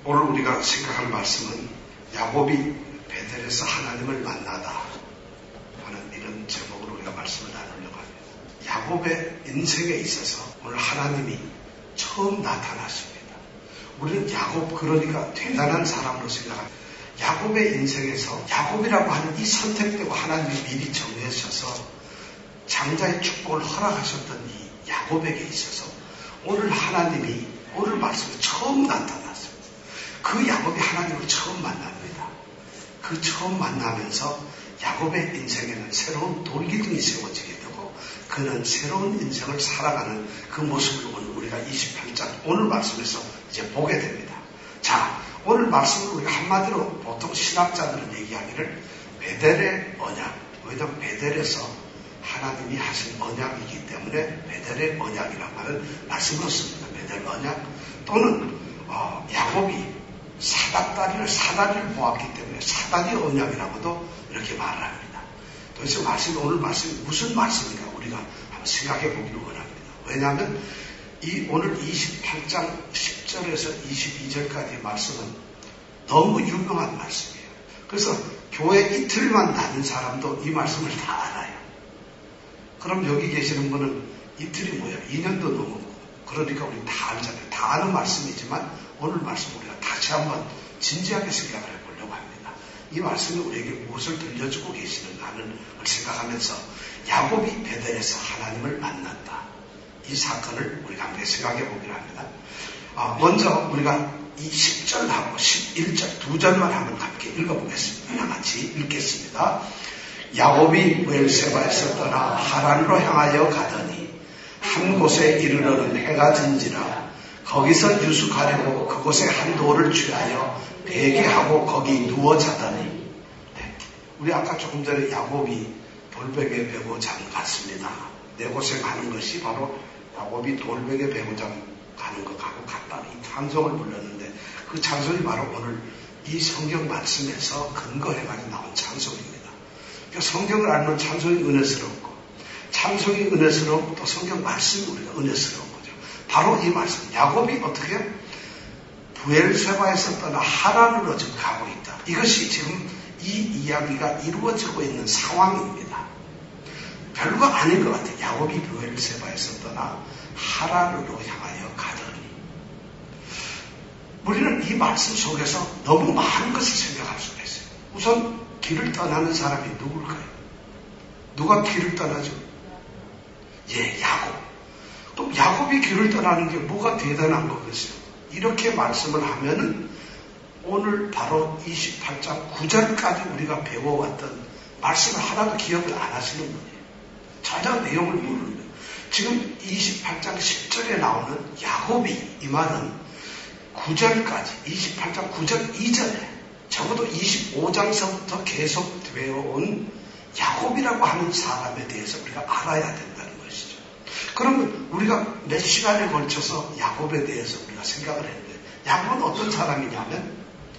오늘 우리가 생각할 말씀은 야곱이 베델에서 하나님을 만나다 하는 이런 제목으로 우리가 말씀을 나누려고 합니다. 야곱의 인생에 있어서 오늘 하나님이 처음 나타나십니다. 우리는 야곱 그러니까 대단한 사람으로 생각합니다. 야곱의 인생에서 야곱이라고 하는 이 선택되고 하나님이 미리 정해주셔서 장자의 축복을 허락하셨던 이 야곱에게 있어서 오늘 하나님이 오늘 말씀에 처음 나타났어요. 그 야곱이 하나님을 처음 만납니다. 그 처음 만나면서 야곱의 인생에는 새로운 돌기둥이 세워지게 되고 그는 새로운 인생을 살아가는 그 모습을 오늘 우리가 28장 오늘 말씀에서 이제 보게 됩니다. 자, 오늘 말씀을 우리가 한마디로 보통 신학자들은 얘기하기를 베델의 언약, 왜냐하면 베델에서 하나님이 하신 언약이기 때문에 베델의 언약이라고 하는 말씀으로 씁니다. 베델 언약 또는 야곱이 사다리를 보았기 때문에 사다리 언약이라고도 이렇게 말을 합니다. 도대체 오늘 말씀이 무슨 말씀인가 우리가 한번 생각해 보기를 원합니다. 왜냐하면 이 오늘 28장 10절에서 22절까지의 말씀은 너무 유명한 말씀이에요. 그래서 교회 이틀만 다닌 사람도 이 말씀을 다 알아요. 그럼 여기 계시는 분은 이틀이 뭐예요? 2년도 넘었고 그러니까 우리 다 알잖아요. 다 아는 말씀이지만 오늘 말씀 우리가 다시 한번 진지하게 생각을 해보려고 합니다. 이 말씀이 우리에게 무엇을 들려주고 계시는가 하는 걸 생각하면서 야곱이 베델에서 하나님을 만났다. 이 사건을 우리가 함께 생각해 보기로 합니다. 먼저 우리가 이 10절하고 11절 두 절만 한번 함께 읽어보겠습니다. 다 같이 읽겠습니다. 야곱이 브엘세바에서 떠나 하란으로 향하여 가더니 한 곳에 이르러는 해가 진지라 거기서 유숙하려고 그곳에 한 돌을 취하여 베개하고 거기 누워 자더니 우리 아까 조금 전에 야곱이 돌베개 베고 잠 갔습니다. 내 고생하는 것이 바로 야곱이 돌베개 베고 잠 가는 것하고 같다. 이 찬송을 불렀는데 그 찬송이 바로 오늘 이 성경 말씀에서 근거해가지고 나온 찬송입니다. 그러니까 성경을 알면 찬송이 은혜스럽고 찬송이 은혜스럽고 또 성경 말씀이 우리가 은혜스러운 거죠. 바로 이 말씀 야곱이 어떻게 브엘세바에서 떠나 하란으로 지금 가고 있다. 이것이 지금 이 이야기가 이루어지고 있는 상황입니다. 별거 아닌 것 같아요. 야곱이 브엘세바에서 떠나 하란으로 향하여 가더니 우리는 이 말씀 속에서 너무 많은 것을 생각할 수가 있어요. 우선 길을 떠나는 사람이 누굴까요? 누가 길을 떠나죠? 야곱. 또 야곱이 길을 떠나는 게 뭐가 대단한 거겠어요? 이렇게 말씀을 하면은 오늘 바로 28장 9절까지 우리가 배워왔던 말씀을 하나도 기억을 안 하시는 분이에요. 전혀 내용을 모르는 거예요. 지금 28장 10절에 나오는 야곱이 이 말은 9절까지 28장 9절 이전에 적어도 25장서부터 계속 되어온 야곱이라고 하는 사람에 대해서 우리가 알아야 된다는 것이죠. 그러면 우리가 몇 시간에 걸쳐서 야곱에 대해서 우리가 생각을 했는데 야곱은 어떤 사람이냐면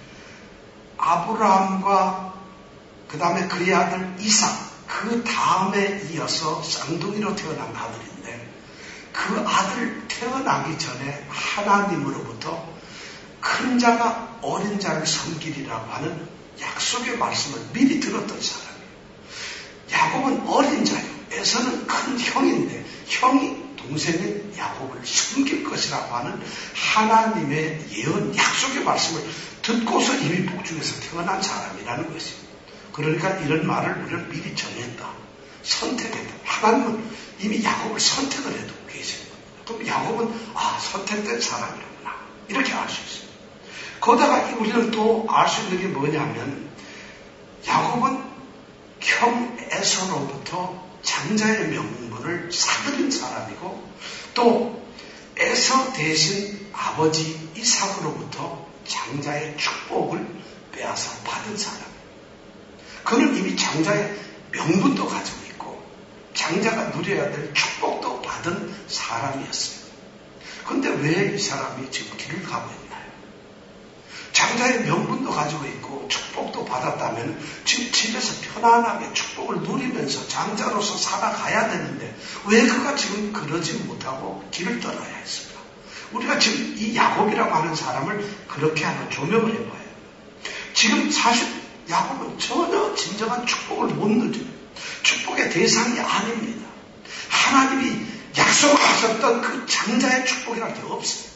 아브라함과 그 다음에 그의 아들 이삭 그 다음에 이어서 쌍둥이로 태어난 아들인데 그 아들 태어나기 전에 하나님으로부터 큰 자가 어린 자를 섬기리라고 하는 약속의 말씀을 미리 들었던 사람이에요. 야곱은 어린 자예요. 에서는 큰 형인데 형이 동생인 야곱을 섬길 것이라고 하는 하나님의 예언 약속의 말씀을 듣고서 이미 복중에서 태어난 사람이라는 것이에요. 그러니까 이런 말을 우리는 미리 정했다. 선택했다. 하나님은 이미 야곱을 선택을 해두고 계십니다. 그럼 야곱은 선택된 사람이라구나. 이렇게 알 수 있어요. 거기다가 우리는 또 알 수 있는 게 뭐냐면 야곱은 형 에서로부터 장자의 명분을 사들인 사람이고 또 에서 대신 아버지 이삭으로부터 장자의 축복을 빼앗아 받은 사람이에요. 그는 이미 장자의 명분도 가지고 있고 장자가 누려야 될 축복도 받은 사람이었어요. 그런데 왜 이 사람이 지금 길을 가고 있나요? 장자의 명분도 가지고 있고 축복도 받았다면 지금 집에서 편안하게 축복을 누리면서 장자로서 살아가야 되는데 왜 그가 지금 그러지 못하고 길을 떠나야 했을까? 우리가 지금 이 야곱이라고 하는 사람을 그렇게 한번 조명을 해봐요. 지금 사실 야곱은 전혀 진정한 축복을 못 누려요. 축복의 대상이 아닙니다. 하나님이 약속하셨던 그 장자의 축복이라는 게 없어요.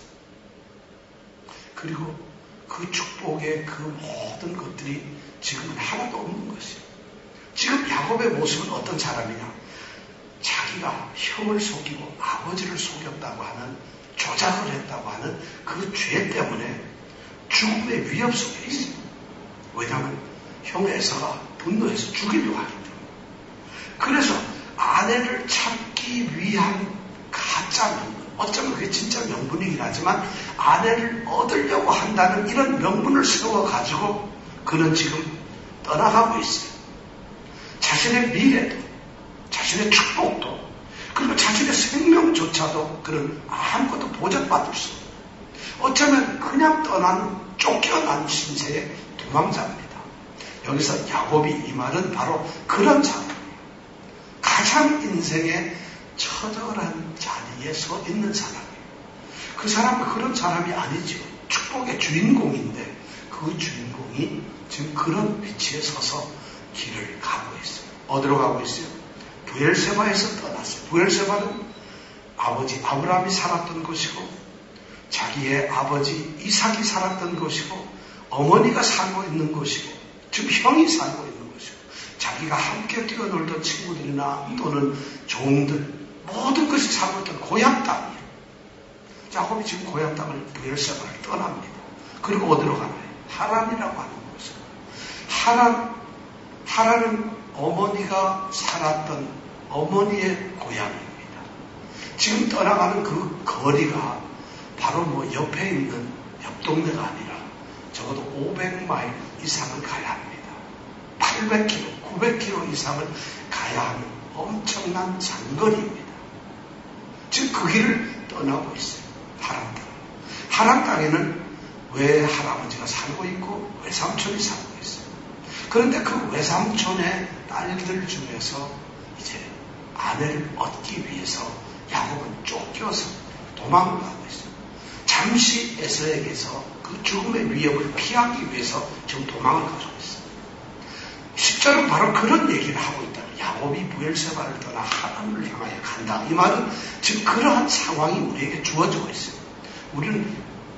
그리고 그 축복의 그 모든 것들이 지금은 하나도 없는 것이에요. 지금 야곱의 모습은 어떤 사람이냐? 자기가 형을 속이고 아버지를 속였다고 하는, 조작을 했다고 하는 그 죄 때문에 죽음의 위협 속에 있어요. 왜냐하면 형 에서가 분노해서 죽이려고 하기 때문에. 그래서 아내를 찾기 위한 가짜 명분, 어쩌면 그게 진짜 명분이긴 하지만 아내를 얻으려고 한다는 이런 명분을 세워가지고 그는 지금 떠나가고 있어요. 자신의 미래도, 자신의 축복도, 그리고 자신의 생명조차도 그는 아무것도 보장받을 수 없어요. 어쩌면 그냥 쫓겨난 신세의 도망자입니다. 여기서 야곱이 이 말은 바로 그런 사람이에요. 가장 인생의 처절한 자리에 서 있는 사람이에요. 그 사람은 그런 사람이 아니죠. 축복의 주인공인데 그 주인공이 지금 그런 위치에 서서 길을 가고 있어요. 어디로 가고 있어요? 브엘세바에서 떠났어요. 브엘세바는 아버지 아브라함이 살았던 곳이고 자기의 아버지 이삭이 살았던 곳이고 어머니가 살고 있는 곳이고 지금 형이 살고 있는 곳이고 자기가 함께 뛰어놀던 친구들이나 또는 종들 모든 것이 살고 있던 고향 땅이에요. 야곱이 지금 고향 땅을 브엘세바를 떠납니다. 그리고 어디로 가나요? 하란이라고 하는 곳이에요. 하란은 어머니가 살았던 어머니의 고향입니다. 지금 떠나가는 그 거리가 바로 옆에 있는 옆 동네가 아니라 적어도 500마일 이상을 가야 합니다. 800km, 900km 이상을 가야 하는 엄청난 장거리입니다. 지금 그 길을 떠나고 있어요. 하란 땅. 하란 땅에는 외할아버지가 살고 있고 외삼촌이 살고 있어요. 그런데 그 외삼촌의 딸들 중에서 이제 아내를 얻기 위해서 야곱은 쫓겨서 도망을 가고 있어요. 잠시 에서에게서 그 죽음의 위협을 피하기 위해서 지금 도망을 가고 있어요. 10절은 바로 그런 얘기를 하고 있다. 야곱이 브엘세바를 떠나 하란을 향하여 간다. 이 말은 지금 그러한 상황이 우리에게 주어지고 있어요. 우리는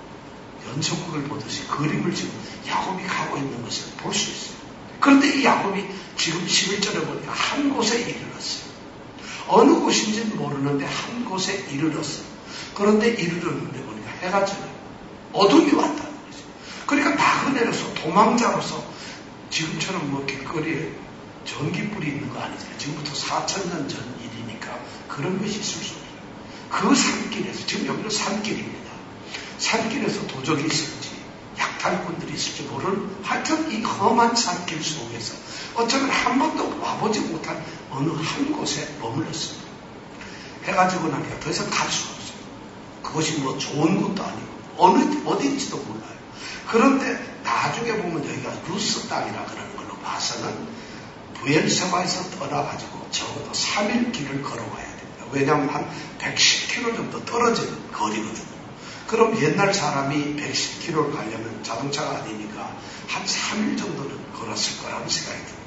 연속극을 보듯이 그림을 지금 야곱이 가고 있는 것을 볼 수 있어요. 그런데 이 야곱이 지금 11절에 보니까 한 곳에 이르렀어요. 어느 곳인지는 모르는데 한 곳에 이르렀어요. 그런데 이르렀는데 보니까 해가 져요. 어둠이 왔다는 거죠. 그러니까 나그네로서 도망자로서 지금처럼 길거리에 전기불이 있는 거 아니잖아요. 지금부터 4,000년 전 일이니까 그런 것이 있을 수 없어요. 그 산길에서, 지금 여기는 산길입니다. 산길에서 도적이 있을지 약탈꾼들이 있을지 모르는 하여튼 이 험한 산길 속에서 어쩌면 한 번도 와보지 못한 어느 한 곳에 머물렀습니다. 해가 지고 나니까 더 이상 갈 수가 없어요. 그것이 뭐 좋은 것도 아니고 어디인지도 몰라요. 그런데 나중에 보면 여기가 루스 땅이라 그러는 걸로 봐서는 브엘세바에서 떠나가지고 적어도 3일 길을 걸어가야 됩니다. 왜냐하면 한 110km 정도 떨어진 거리거든요. 그럼 옛날 사람이 110km를 가려면 자동차가 아니니까 한 3일 정도는 걸었을 거라는 생각이 듭니다.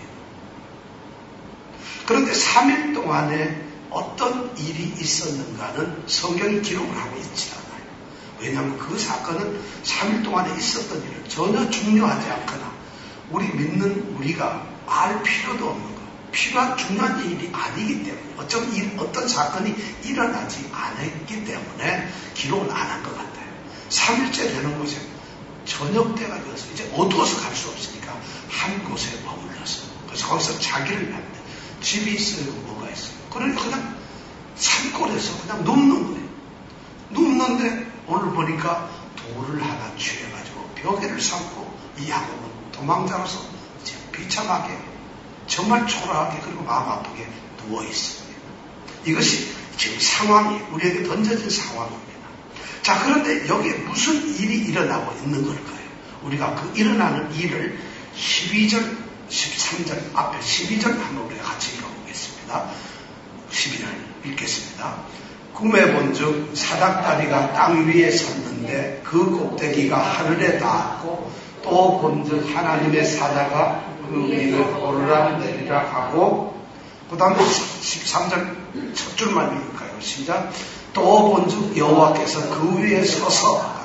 그런데 3일 동안에 어떤 일이 있었는가는 성경이 기록을 하고 있지 않아요. 왜냐하면 그 사건은 3일 동안에 있었던 일을 전혀 중요하지 않거나 우리 믿는 우리가 알 필요도 없는 것, 필요한 중요한 일이 아니기 때문에 어떤 사건이 일어나지 않았기 때문에 기록을 안 한 것 같아요. 3일째 되는 곳에 저녁 때가 되어서 이제 어두워서 갈 수 없으니까 한 곳에 머물렀어요. 그래서 거기서 자기를 합니다. 집이 있어요, 뭐가 있어요. 그러니까 그냥 산골에서 그냥 눕는 거예요. 눕는데 오늘 보니까 돌을 하나 취해가지고 벽에를 삼고 이 야곱은 도망자로서 이제 비참하게 정말 초라하게 그리고 마음 아프게 누워 있습니다. 이것이 지금 상황이 우리에게 던져진 상황입니다. 자, 그런데 여기에 무슨 일이 일어나고 있는 걸까요? 우리가 그 일어나는 일을 12절, 13절 앞에 12절 한번 우리가 같이 읽어보겠습니다. 12절 읽겠습니다. 꿈에 본즉 사닥다리가 땅 위에 섰는데 그 꼭대기가 하늘에 닿았고 또 본즉 하나님의 사자가 그 위를 오르락내리락 하고 그 다음에 13절 첫 줄만 읽을까요? 시작. 또 본즉 여호와께서 그 위에 서서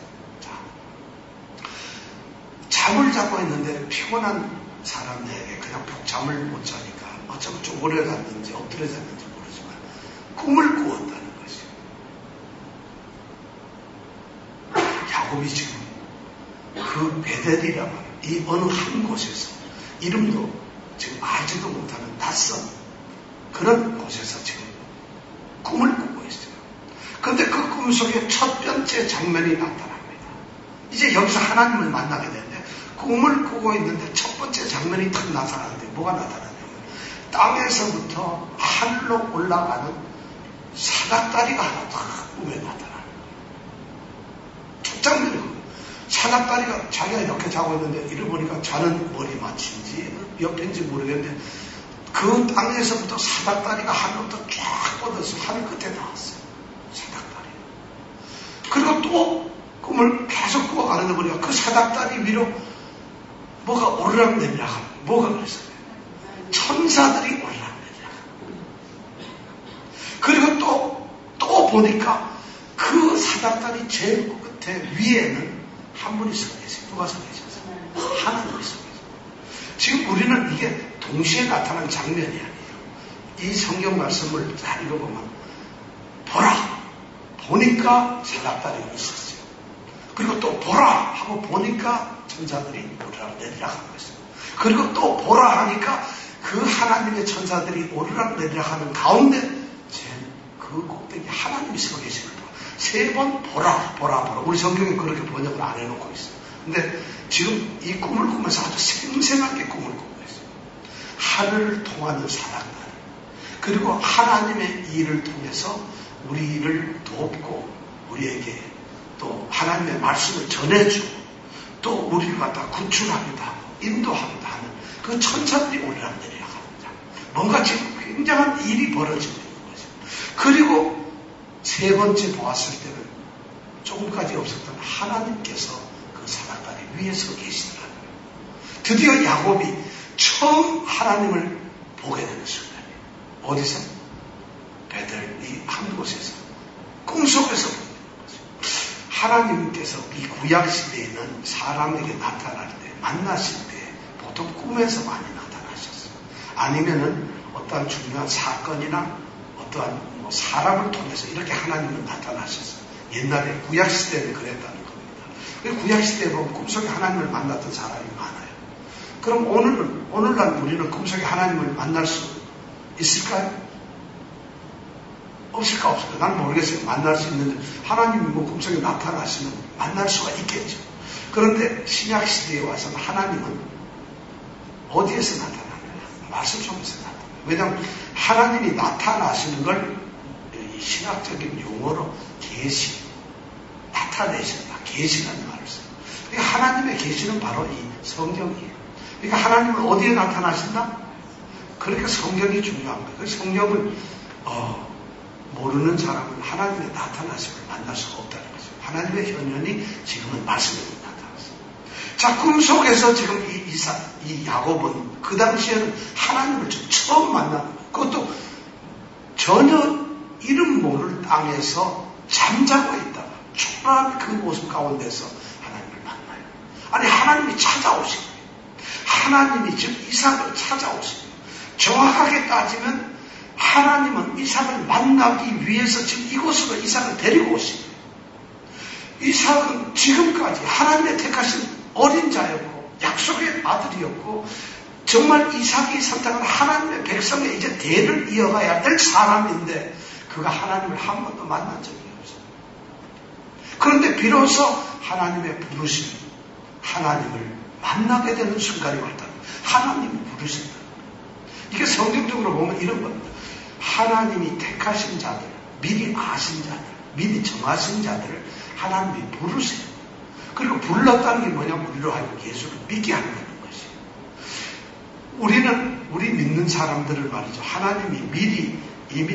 잠을 자고 있는데 피곤한 사람에게 그냥 푹 잠을 못 자니까 어쩌면 쪼그려 잤는지 엎드려 잤는지 모르지만 꿈을 꾸었다는 것이요. 야곱이 지금 그 베델이라고 하는 이 어느 한 곳에서 이름도 지금 알지도 못하는 낯선 그런 곳에서 지금 꿈을 꾸고 있어요. 그런데 그 꿈 속에 첫 번째 장면이 나타납니다. 이제 여기서 하나님을 만나게 되는데 꿈을 꾸고 있는데 첫 번째 장면이 탁 나타나는데 뭐가 나타나냐면 땅에서부터 하늘로 올라가는 사닥다리가 하나 딱 꿈에 나타나는 거예요. 첫 장면이 사닥다리가 자기가 이렇게 자고 있는데 이를 보니까 자는 머리 맞힌지 옆인지 모르겠는데 그 땅에서부터 사닥다리가 하늘부터 쫙 뻗어서 하늘 끝에 나왔어요. 사닥다리. 그리고 또 꿈을 계속 꾸어가는데 보니까 그 사닥다리 위로 뭐가 오르락내리락 하고 뭐가 그랬어요? 천사들이 오르락내리락 하고 그리고 또 보니까 그 사닥다리 제일 끝에 위에는 한 분이 서 계세요. 누가 서 계셨어요? 하나님이 서 계세요. 지금 우리는 이게 동시에 나타난 장면이 아니에요. 이 성경 말씀을 잘 읽어보면 보니까 사닥다리가 있었어요. 그리고 또 보라 하고 보니까 천사들이 오르락내리락 하고 있어요. 그리고 또 보라 하니까 그 하나님의 천사들이 오르락내리락 하는 가운데 그 꼭대기 하나님이 서 계십니다. 세 번 보라. 우리 성경에 그렇게 번역을 안 해놓고 있어요. 근데 지금 이 꿈을 꾸면서 아주 생생하게 꿈을 꾸고 있어요. 하늘을 통하는 사닥다리. 그리고 하나님의 일을 통해서 우리를 돕고 우리에게 또 하나님의 말씀을 전해주고 또 우리를 갖다 구출하기도 하고 인도하기도 하는 그 천사들이 오르락내리락 합니다. 뭔가 지금 굉장한 일이 벌어지고 있는 거죠. 그리고 세 번째 보았을 때는 조금까지 없었던 하나님께서 그 사닥다리 위에 서 계시더라고요. 드디어 야곱이 처음 하나님을 보게 되는 순간이에요. 어디서? 베델 이 한 곳에서 꿈속에서 보게 되는 거죠. 하나님께서 이 구약시대에는 사람에게 나타날 때 만나실 때 보통 꿈에서 많이 나타나셨어요. 아니면은 어떠한 중요한 사건이나 어떠한 사람을 통해서 이렇게 하나님은 나타나셨어요. 옛날에 구약시대에는 그랬다는 겁니다. 구약시대에 보면 꿈속에 하나님을 만났던 사람이 많아요. 그럼 오늘날 우리는 꿈속에 하나님을 만날 수 있을까요? 없을까 없을까? 난 모르겠어요. 만날 수 있는데 하나님이 뭐 꿈속에 나타나시면 만날 수가 있겠죠. 그런데 신약시대에 와서는 하나님은 어디에서 나타나느냐? 말씀 속에서 나타나요. 왜냐하면 하나님이 나타나시는 걸 신학적인 용어로 계시, 나타내신다. 계시라는 말을 써요. 그러니까 하나님의 계시는 바로 이 성경이에요. 그러니까 하나님은 어디에 나타나신다? 그러니까 성경이 중요한 거예요. 그 성경을 모르는 사람은 하나님의 나타나심을 만날 수가 없다는 거죠. 하나님의 현현이 지금은 말씀으로 나타났어요. 자, 꿈속에서 지금 이 야곱은 그 당시에는 하나님을 처음 만나는 거예요. 그것도 전혀 이름 모를 땅에서 잠자고 있다가 초라한 그 모습 가운데서 하나님을 만나요. 아니, 하나님이 찾아오신 거예요. 하나님이 지금 이삭을 찾아오신 거예요. 정확하게 따지면 하나님은 이삭을 만나기 위해서 지금 이곳으로 이삭을 데리고 오신 거예요. 이삭은 지금까지 하나님의 택하신 어린 자였고 약속의 아들이었고 정말 이삭이 선택한 하나님의 백성의 이제 대를 이어가야 될 사람인데 그가 하나님을 한 번도 만난 적이 없어요. 그런데 비로소 하나님의 부르심, 하나님을 만나게 되는 순간이 왔다. 하나님이 부르신다. 이게 성경적으로 보면 이런 겁니다. 하나님이 택하신 자들, 미리 아신 자들, 미리 정하신 자들을 하나님이 부르세요. 그리고 불렀다는 게 뭐냐면 우리로 하여금 예수를 믿게 하는 것이에요. 우리 믿는 사람들을 말이죠. 하나님이 미리 이미 다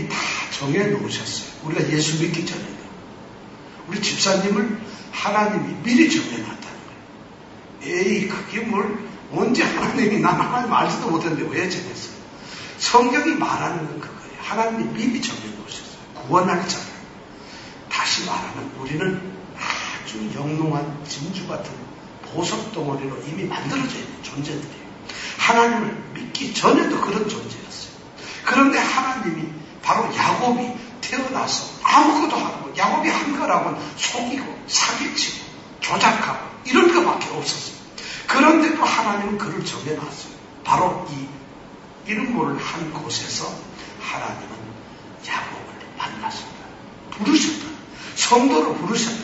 정해 놓으셨어요. 우리가 예수 믿기 전에도. 우리 집사님을 하나님이 미리 정해놨다는 거예요. 에이, 그게 언제 하나님이 난 하나님 알지도 못했는데 왜 정했어요? 성경이 말하는 건 그거예요. 하나님이 미리 정해놓으셨어요. 구원할 자를. 다시 말하면 우리는 아주 영롱한 진주 같은 보석 덩어리로 이미 만들어져 있는 존재들이에요. 하나님을 믿기 전에도 그런 존재였어요. 그런데 하나님이 바로 야곱이 태어나서 아무것도 안 하고 야곱이 한 거라고는 속이고 사기치고 조작하고 이런 것밖에 없었어요. 그런데도 하나님은 그를 정해놨어요. 바로 이 이름 모를 한 곳에서 하나님은 야곱을 만났습니다. 부르셨다. 성도로 부르셨다.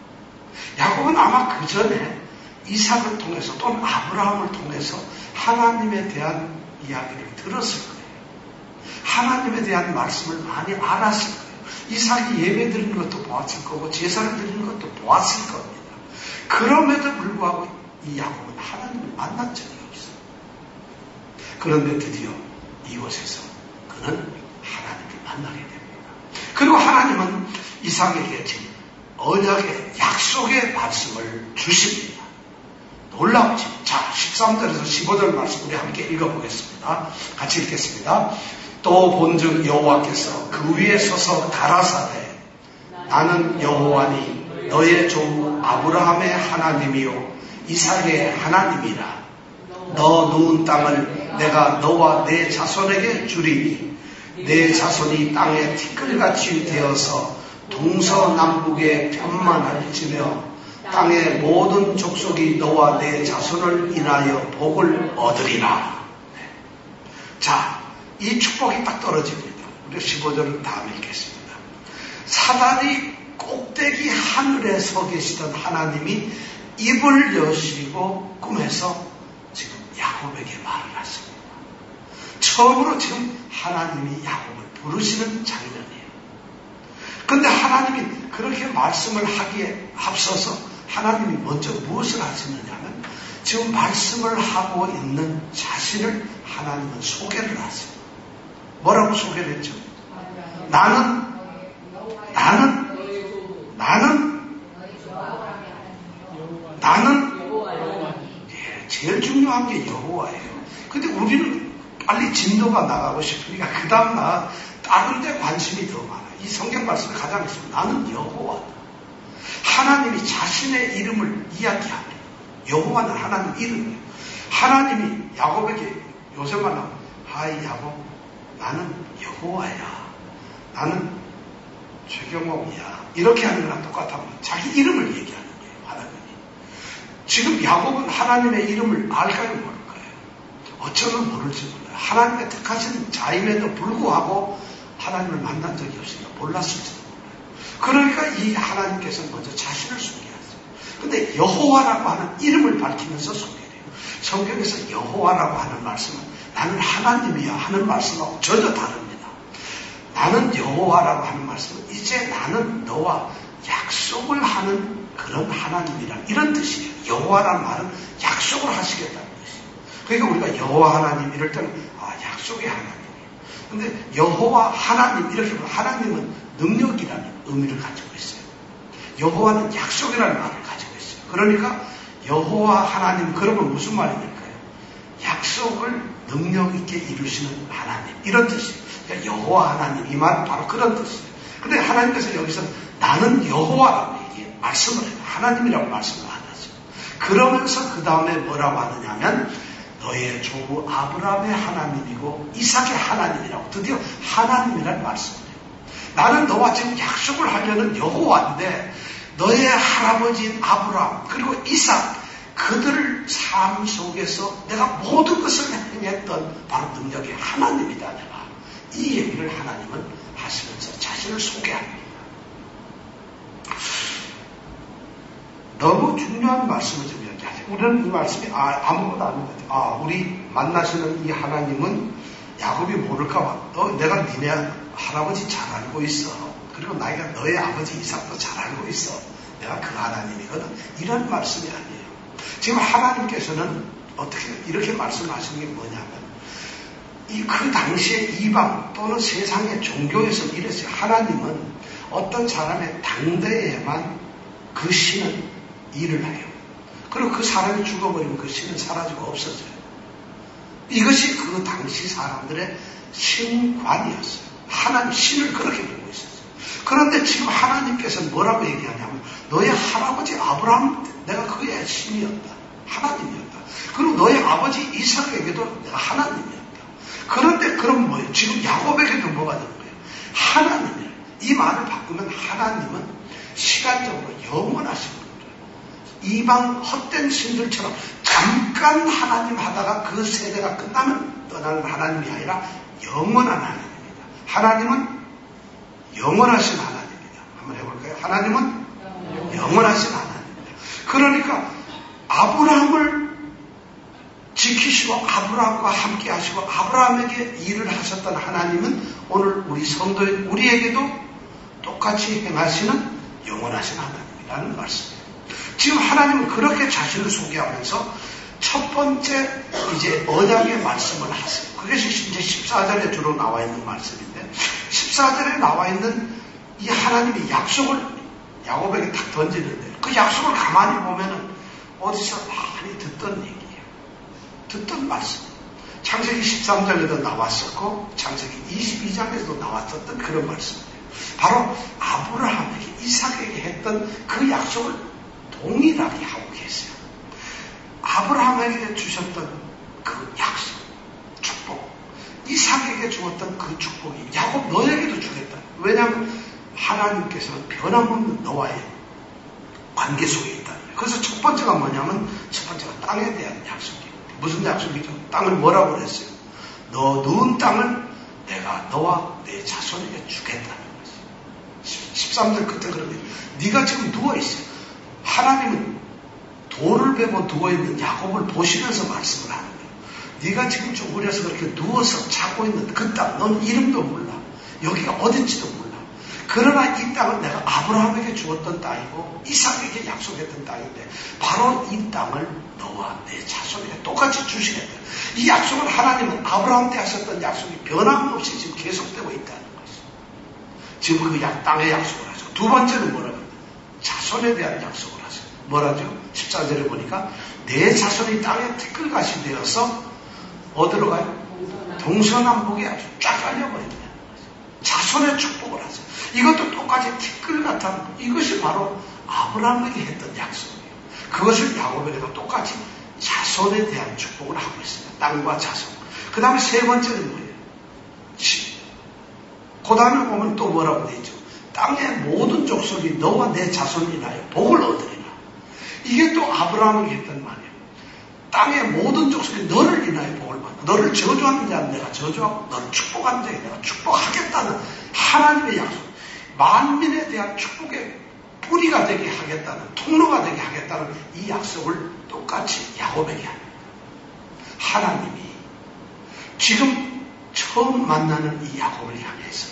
야곱은 아마 그 전에 이삭을 통해서 또는 아브라함을 통해서 하나님에 대한 이야기를 들었을 거예요. 하나님에 대한 말씀을 많이 알았을 거예요. 이삭이 예배 드리는 것도 보았을 거고 제사를 드리는 것도 보았을 겁니다. 그럼에도 불구하고 이 야곱은 하나님을 만난 적이 없어요. 그런데 드디어 이곳에서 그는 하나님을 만나게 됩니다. 그리고 하나님은 이삭에게 지금 언약의 약속의 말씀을 주십니다. 놀랍지. 자, 13절에서 15절 말씀 우리 함께 읽어보겠습니다. 같이 읽겠습니다. 또 본즉 여호와께서 그 위에 서서 가라사대 나는 여호와니 너의 종 아브라함의 하나님이요 이삭의 하나님이라. 너 누운 땅을 내가 너와 내 자손에게 주리니 내 자손이 땅에 티끌같이 되어서 동서남북에 편만할지며 땅의 모든 족속이 너와 내 자손을 인하여 복을 얻으리라. 자, 이 축복이 딱 떨어집니다. 우리 15절을 다음 읽겠습니다. 사다리 꼭대기 하늘에 서 계시던 하나님이 입을 여시고 꿈에서 지금 야곱에게 말을 하십니다. 처음으로 지금 하나님이 야곱을 부르시는 장면이에요. 그런데 하나님이 그렇게 말씀을 하기에 앞서서 하나님이 먼저 무엇을 하시느냐면 지금 말씀을 하고 있는 자신을 하나님은 소개를 하세요. 뭐라고 소개를 했죠? 나는 예, 제일 중요한 게 여호와예요. 근데 우리는 빨리 진도가 나가고 싶으니까 그 다음날 다른 데 관심이 더 많아요. 이 성경 말씀에 가장 있으면 나는 여호와다. 하나님이 자신의 이름을 이야기합니다. 여호와는 하나님 이름이에요. 하나님이 야곱에게 요새만 나오면 하이 야곱 나는 여호와야. 나는 최경옥이야. 이렇게 하는 거랑 똑같아요. 자기 이름을 얘기하는 거예요. 하나님이. 지금 야곱은 하나님의 이름을 알까요? 모를까요? 어쩌면 모를지 몰라요. 하나님의 택하신 자임에도 불구하고 하나님을 만난 적이 없으니까 몰랐을지도 몰라요. 그러니까 이 하나님께서 먼저 자신을 소개하세요. 근데 여호와라고 하는 이름을 밝히면서 소개해요. 성경에서 여호와라고 하는 말씀은 나는 하나님이야 하는 말씀하고 전혀 다릅니다. 나는 여호와라고 하는 말씀은 이제 나는 너와 약속을 하는 그런 하나님이란 이런 뜻이에요. 여호와라는 말은 약속을 하시겠다는 뜻이에요. 그러니까 우리가 여호와 하나님 이럴 때는 약속의 하나님이에요. 근데 여호와 하나님 이렇게 보면 하나님은 능력이라는 의미를 가지고 있어요. 여호와는 약속이라는 말을 가지고 있어요. 그러니까 여호와 하나님 그러면 무슨 말입니까? 약속을 능력 있게 이루시는 하나님 이런 뜻이에요. 그러니까 여호와 하나님 이 말은 바로 그런 뜻이에요. 근데 하나님께서 여기서 나는 여호와라고 말씀을 해요. 하나님이라고 말씀을 안 하죠. 그러면서 그 다음에 뭐라고 하느냐면 너의 조부 아브라함의 하나님이고 이삭의 하나님이라고 드디어 하나님이라는 말씀을 해요. 나는 너와 지금 약속을 하려는 여호와인데 너의 할아버지인 아브라함 그리고 이삭 그들 삶 속에서 내가 모든 것을 행했던 바로 능력의 하나님이다. 내가 이 얘기를 하나님은 하시면서 자신을 소개합니다. 너무 중요한 말씀을 좀 이야기하죠. 우리는 이 말씀이 아무것도 아닌 것 같아요. 우리 만나시는 이 하나님은 야곱이 모를까 봐. 내가 니네 할아버지 잘 알고 있어. 그리고 나이가 너의 아버지 이삭도 잘 알고 있어. 내가 그 하나님이거든. 이런 말씀이 아니에요. 지금 하나님께서는 어떻게 이렇게 말씀하시는 게 뭐냐면 그 당시에 이방 또는 세상의 종교에서 이랬어요. 하나님은 어떤 사람의 당대에만 그 신은 일을 해요. 그리고 그 사람이 죽어버리면 그 신은 사라지고 없어져요. 이것이 그 당시 사람들의 신관이었어요. 하나님 신을 그렇게 보고 있었어요. 그런데 지금 하나님께서는 뭐라고 얘기하냐면 너의 할아버지 아브라함 내가 그의 신이었다. 하나님이었다. 그리고 너의 아버지 이삭에게도 내가 하나님이었다. 그런데 그럼 뭐예요? 지금 야곱에게도 뭐가 되는 거예요? 하나님이에요. 이 말을 바꾸면 하나님은 시간적으로 영원하신 분이에요. 이방 헛된 신들처럼 잠깐 하나님 하다가 그 세대가 끝나면 떠나는 하나님이 아니라 영원한 하나님입니다. 하나님은 영원하신 하나님입니다. 한번 해볼까요? 하나님은 영원하신 하나님입니다. 그러니까 아브라함을 지키시고 아브라함과 함께 하시고 아브라함에게 일을 하셨던 하나님은 오늘 우리 성도인 우리에게도 똑같이 행하시는 영원하신 하나님이라는 말씀이에요. 지금 하나님은 그렇게 자신을 소개하면서 첫 번째 이제 언약의 말씀을 하세요. 그것이 이제 14절에 주로 나와 있는 말씀인데 14절에 나와 있는 이 하나님의 약속을 야곱에게 딱 던지는데 그 약속을 가만히 보면은 어디서 많이 듣던 얘기예요. 듣던 말씀. 창세기 13장에도 나왔었고 창세기 22장에도 나왔었던 그런 말씀이에요. 바로 아브라함에게 이삭에게 했던 그 약속을 동일하게 하고 계세요. 아브라함에게 주셨던 그 약속, 축복, 이삭에게 주었던 그 축복이 야곱 너에게도 주겠다. 왜냐하면 하나님께서는 변함없는 너와의 관계 속에 있다. 그래서 첫 번째가 뭐냐면 첫 번째가 땅에 대한 약속이에요. 무슨 약속이죠? 땅을 뭐라고 그랬어요? 너 누운 땅을 내가 너와 내 자손에게 주겠다는 거죠. 13절 끝에 그러면 네가 지금 누워있어요. 하나님은 돌을 베고 누워있는 야곱을 보시면서 말씀을 하는 거예요. 네가 지금 쪼그려서 그렇게 누워서 자고 있는 그 땅, 넌 이름도 몰라. 여기가 어딘지도 몰라. 그러나 이 땅은 내가 아브라함에게 주었던 땅이고 이삭에게 약속했던 땅인데 바로 이 땅을 너와 내 자손에게 똑같이 주시겠다. 이 약속을 하나님은 아브라함 때 하셨던 약속이 변함없이 지금 계속되고 있다는 것이죠. 지금 그 땅의 약속을 하죠. 두 번째는 뭐라고? 자손에 대한 약속을 하죠. 뭐라죠? 14절에 보니까 내 자손이 땅에 티끌같이 되어서 어디로 가요? 동서남북에 아주 쫙 깔려버린다. 자손의 축복을 하죠. 이것도 똑같이 티끌 같은 이것이 바로 아브라함에게 했던 약속이에요. 그것을 야곱에게도 똑같이 자손에 대한 축복을 하고 있습니다. 땅과 자손. 그 다음에 세 번째는 뭐예요? 그 다음에 보면 또 뭐라고 되어 있죠? 땅의 모든 족속이 너와 내 자손이 인하여 복을 얻으리라. 이게 또 아브라함에게 했던 말이에요. 땅의 모든 족속이 너를 인하여 복을 받고 너를 저주하는 자는 내가 저주하고 너를 축복하는 자에게 내가 축복하겠다는 하나님의 약속. 만민에 대한 축복의 뿌리가 되게 하겠다는, 통로가 되게 하겠다는 이 약속을 똑같이 야곱에게 합니다. 하나님이 지금 처음 만나는 이 야곱을 향해서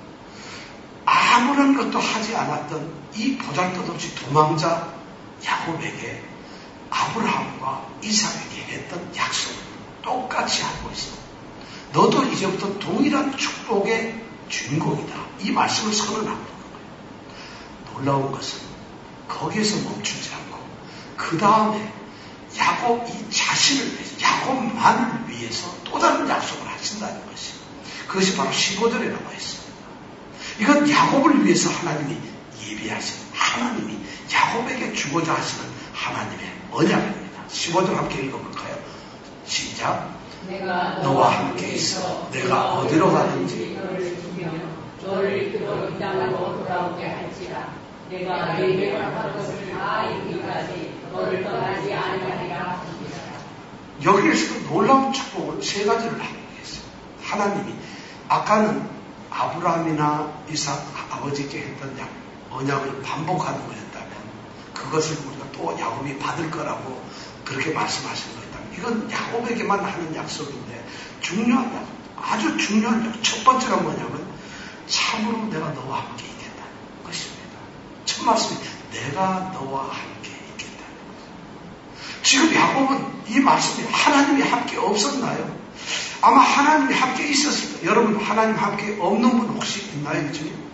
아무런 것도 하지 않았던 이 보잘것없이 도망자 야곱에게 아브라함과 이삭에게 했던 약속을 똑같이 하고 있어. 너도 이제부터 동일한 축복의 주인공이다. 이 말씀을 선언하고 있는 거예요. 놀라운 것은 거기에서 멈추지 않고 그 다음에 야곱 이 자신을 위해서 야곱만을 위해서 또 다른 약속을 하신다는 것이 그것이 바로 15절에 나와 있습니다. 이건 야곱을 위해서 하나님이 예비하신 하나님이 야곱에게 주고자 하시는 하나님의 언약입니다. 15절 함께 읽어볼까요? 시작. 내가 너와 함께 있어 내가 어디로 가든지 너를 이끌어 이 땅으로 돌아오게 할지라. 내가 내게 할 것을 다 이루기까지 너를 떠나지 아니하리라 하시니라. 여기에서도 놀라운 축복을 세 가지를 하고 계세요. 하나님이 아까는 아브라함이나 이삭 아버지께 했던 언약을 반복하는 거였다면 그것을 우리가 또 야곱이 받을 거라고 그렇게 말씀하시는 거였다면 이건 야곱에게만 하는 약속인데 중요한 약속, 아주 중요한 약속. 첫 번째가 뭐냐면 참으로 내가 너와 함께 있겠다는 것입니다. 첫 말씀이 내가 너와 함께 있겠다는 것. 지금 야곱은 이 말씀이 하나님이 함께 없었나요? 아마 하나님이 함께 있었을 거예요. 여러분, 하나님 함께 없는 분 혹시 있나요? 이 중에?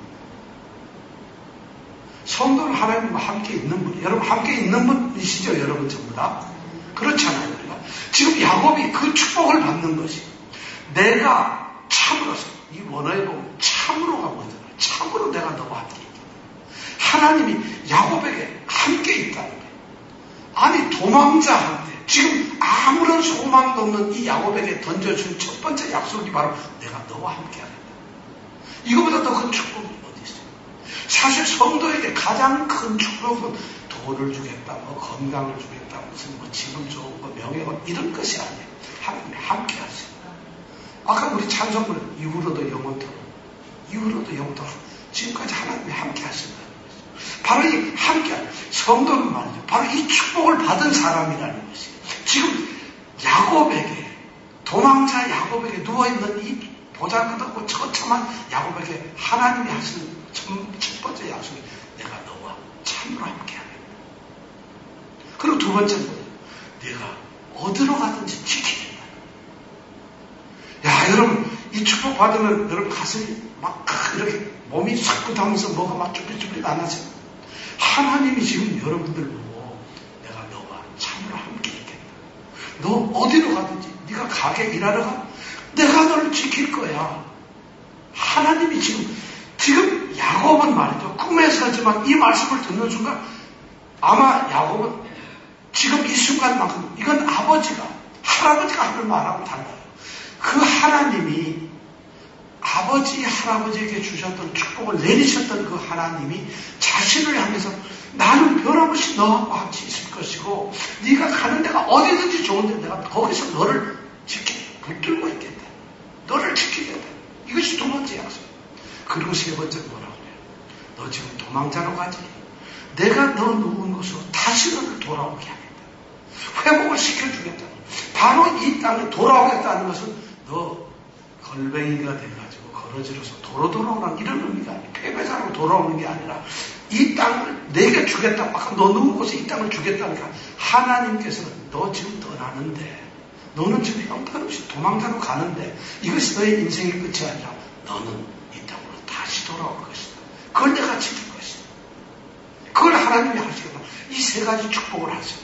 성도는 하나님과 함께 있는 분. 여러분, 함께 있는 분이시죠? 여러분, 전부 다? 그렇잖아요. 우리가. 지금 야곱이 그 축복을 받는 것이 내가 참으로서, 이 원어에 보면 참으로가 뭐잖아요. 참으로 내가 너와 함께 있다. 하나님이 야곱에게 함께 있다는 거예요. 아니, 도망자한테 지금 아무런 소망도 없는 이 야곱에게 던져준 첫 번째 약속이 바로 내가 너와 함께 하겠다. 이거보다 더 큰 축복이 어디 있어요? 사실 성도에게 가장 큰 축복은 돈을 주겠다, 뭐 건강을 주겠다, 무슨 뭐 집을 좋은 거, 명예가 이런 것이 아니에요. 하나님이 함께 하세요. 아까 우리 찬송을 이후로도 영원토록, 이후로도 영원토록 지금까지 하나님이 함께 하신다는 거죠. 바로 이 함께, 성도는 말이죠. 바로 이 축복을 받은 사람이라는 것이에요. 지금 야곱에게, 도망자 야곱에게 누워있는 이 보잘것없고 처참한 야곱에게 하나님이 하시는 첫 번째 약속이 내가 너와 참으로 함께 하겠다. 그리고 두 번째는 내가 어디로 가든지 지키겠다. 야, 여러분, 이 축복 받으면 여러분 가슴이 막 이렇게 몸이 싹긋하면서 뭐가 막 쭈삣쭈삣 안 하죠. 하나님이 지금 여러분들 보고 내가 너와 참으로 함께 있겠다. 너 어디로 가든지, 네가 가게 일하러 가, 내가 너를 지킬 거야. 하나님이 지금 야곱은 말이죠. 꿈에서지만 이 말씀을 듣는 순간 아마 야곱은 지금 이 순간만큼 이건 아버지가, 할아버지가 하는 말하고 달라요. 그 하나님이 아버지, 할아버지에게 주셨던 축복을 내리셨던 그 하나님이 자신을 향해서 나는 변함없이 너와 같이 있을 것이고 네가 가는 데가 어디든지 좋은데 내가 거기서 너를 붙들고 있겠다. 너를 지키겠다. 이것이 두 번째 약속. 그리고 세 번째 뭐라고 해요? 너 지금 도망자로 가지. 내가 너 누운 곳으로 다시 너를 돌아오게 하겠다. 회복을 시켜주겠다. 바로 이 땅에 돌아오겠다는 것은 너 걸뱅이가 돼가지고 거러지로서 도로 돌아오라는 이런 의미가 아니라 패배자로 돌아오는 게 아니라 이 땅을 내게 주겠다. 아까 너 누운 곳에 이 땅을 주겠다니까 하나님께서는 너 지금 떠나는데 너는 지금 형편없이 도망자로 가는데 이것이 너의 인생의 끝이 아니라 너는 이 땅으로 다시 돌아올 것이다. 그걸 내가 지킬 것이다. 그걸 하나님이 하시겠다. 이 세 가지 축복을 하세요.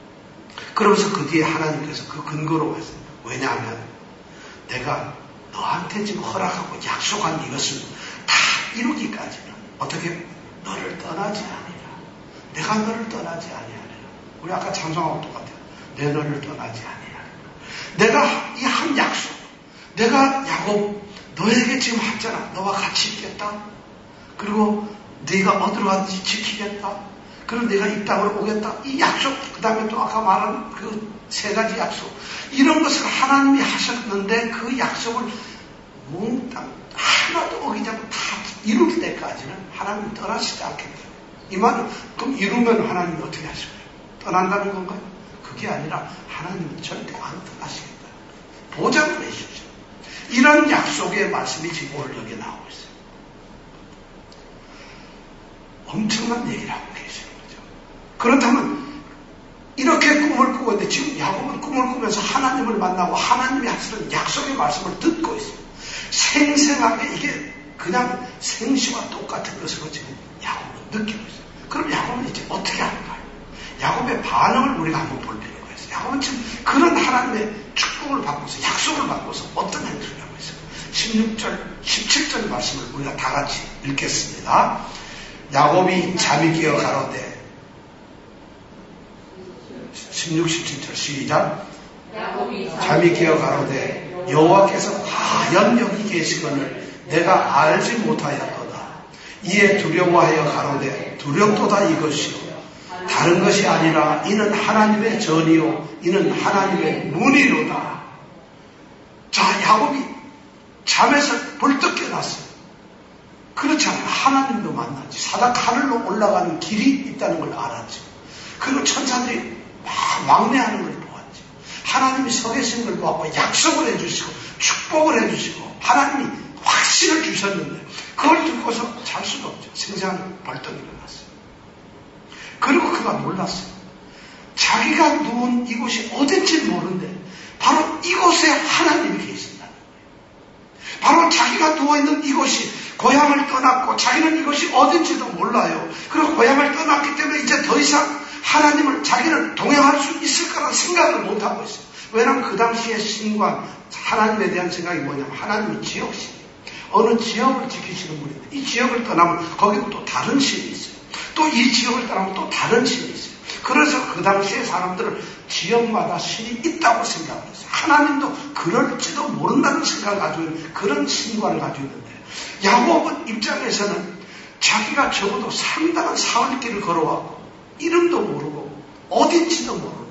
그러면서 그 뒤에 하나님께서 그 근거로 하세요. 왜냐하면 내가 너한테 지금 허락하고 약속한 이것을 다 이루기까지는 어떻게 너를 떠나지 아니라 내가 너를 떠나지 아니하리라. 우리 아까 찬송하고 똑같아요. 내 너를 떠나지 아니하리라. 내가 이 한 약속, 내가 야곱 너에게 지금 했잖아. 너와 같이 있겠다. 그리고 네가 어디로 가든지 지키겠다. 그리고 내가 이 땅으로 오겠다. 이 약속, 그 다음에 또 아까 말한 그 세 가지 약속, 이런 것을 하나님이 하셨는데 그 약속을 몽땅 하나도 어기지 않고 다 이룰 때까지는 하나님이 떠나시지 않겠다. 이 말은 그럼 이루면 하나님이 어떻게 하실 거예요? 떠난다는 건가요? 그게 아니라 하나님은 절대 안 떠나시겠다. 보장을 해주십시오. 이런 약속의 말씀이 지금 오늘 여기에 나오고 있어요. 엄청난 얘기를 하고 계시는 거죠. 그렇다면 이렇게 꿈을 꾸고 있는데 지금 야곱은 꿈을 꾸면서 하나님을 만나고 하나님이 하시는 약속의 말씀을 듣고 있어요. 생생하게 이게 그냥 생시와 똑같은 것으로 지금 야곱은 느끼고 있어요. 그럼 야곱은 이제 어떻게 할까요? 야곱의 반응을 우리가 한번 볼 필요가 있어요. 야곱은 지금 그런 하나님의 축복을 받고서 약속을 받고서 어떤 행동을 하고 있어요? 16절, 17절 말씀을 우리가 다 같이 읽겠습니다. 야곱이 잠이 깨어 가로되 16, 17절 시작. 잠이 깨어 가로되 여호와께서 과연 여기 계시거늘 내가 알지 못하였도다. 이에 두려워하여 가로되 두렵도다 이것이요 다른 것이 아니라 이는 하나님의 전이요 이는 하나님의 문이로다. 자, 야곱이 잠에서 벌떡 깨났어요. 그렇지 않아요. 하나님도 만났지. 사닥 하늘로 올라가는 길이 있다는 걸 알았죠. 그리고 천사들이 막 왕래하는 걸 보았죠. 하나님이 서 계신 걸 보았고 약속을 해주시고 축복을 해주시고 하나님이 확신을 주셨는데 그걸 듣고서 잘 수가 없죠. 생생하게 벌떡 일어났어요. 그리고 그가 놀랐어요. 자기가 누운 이곳이 어딘지 모르는데 바로 이곳에 하나님이 계신다. 바로 자기가 누워있는 이곳이 고향을 떠났고 자기는 이것이 어딘지도 몰라요. 그리고 고향을 떠났기 때문에 이제 더 이상 하나님을 자기는 동행할 수 있을 거라는 생각을 못하고 있어요. 왜냐하면 그 당시의 신관, 하나님에 대한 생각이 뭐냐면 하나님이 지역신이에요. 어느 지역을 지키시는 분인데 이 지역을 떠나면 거기도 또 다른 신이 있어요. 또 이 지역을 떠나면 또 다른 신이 있어요. 그래서 그 당시의 사람들은 지역마다 신이 있다고 생각을 했어요. 하나님도 그럴지도 모른다는 생각을 가지고 있는 그런 신관을 가지고 있는데 야곱 입장에서는 자기가 적어도 상당한 사흘길을 걸어왔고 이름도 모르고 어딘지도 모르는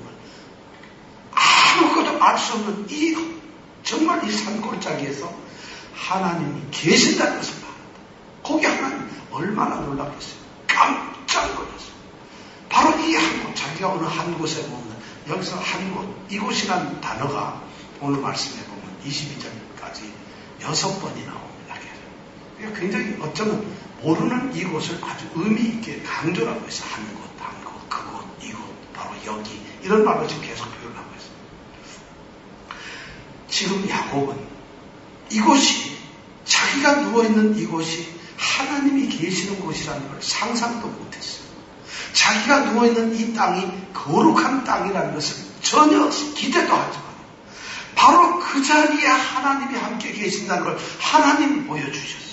아무것도 알 수 없는 정말 이 산골짜기에서 하나님이 계신다는 것을 말합니다. 거기 하나님 얼마나 놀랐겠어요. 깜짝 놀랐어요. 바로 이 한 곳, 자기가 어느 한 곳에 보면 여기서 한 곳, 이곳이라는 단어가 오늘 말씀해 보면 22절까지 6번이 나옵니다. 그러니까 굉장히 어쩌면 모르는 이곳을 아주 의미 있게 강조를 하고 있어요. 한 곳, 한 곳, 그곳, 이곳, 바로 여기 이런 말로 지금 계속 표현을 하고 있어요. 지금 야곱은 이곳이 자기가 누워있는 이곳이 하나님이 계시는 곳이라는 걸 상상도 못했어요. 자기가 누워있는 이 땅이 거룩한 땅이라는 것을 전혀 기대도 하지 않아요. 바로 그 자리에 하나님이 함께 계신다는 걸 하나님이 보여주셨어요.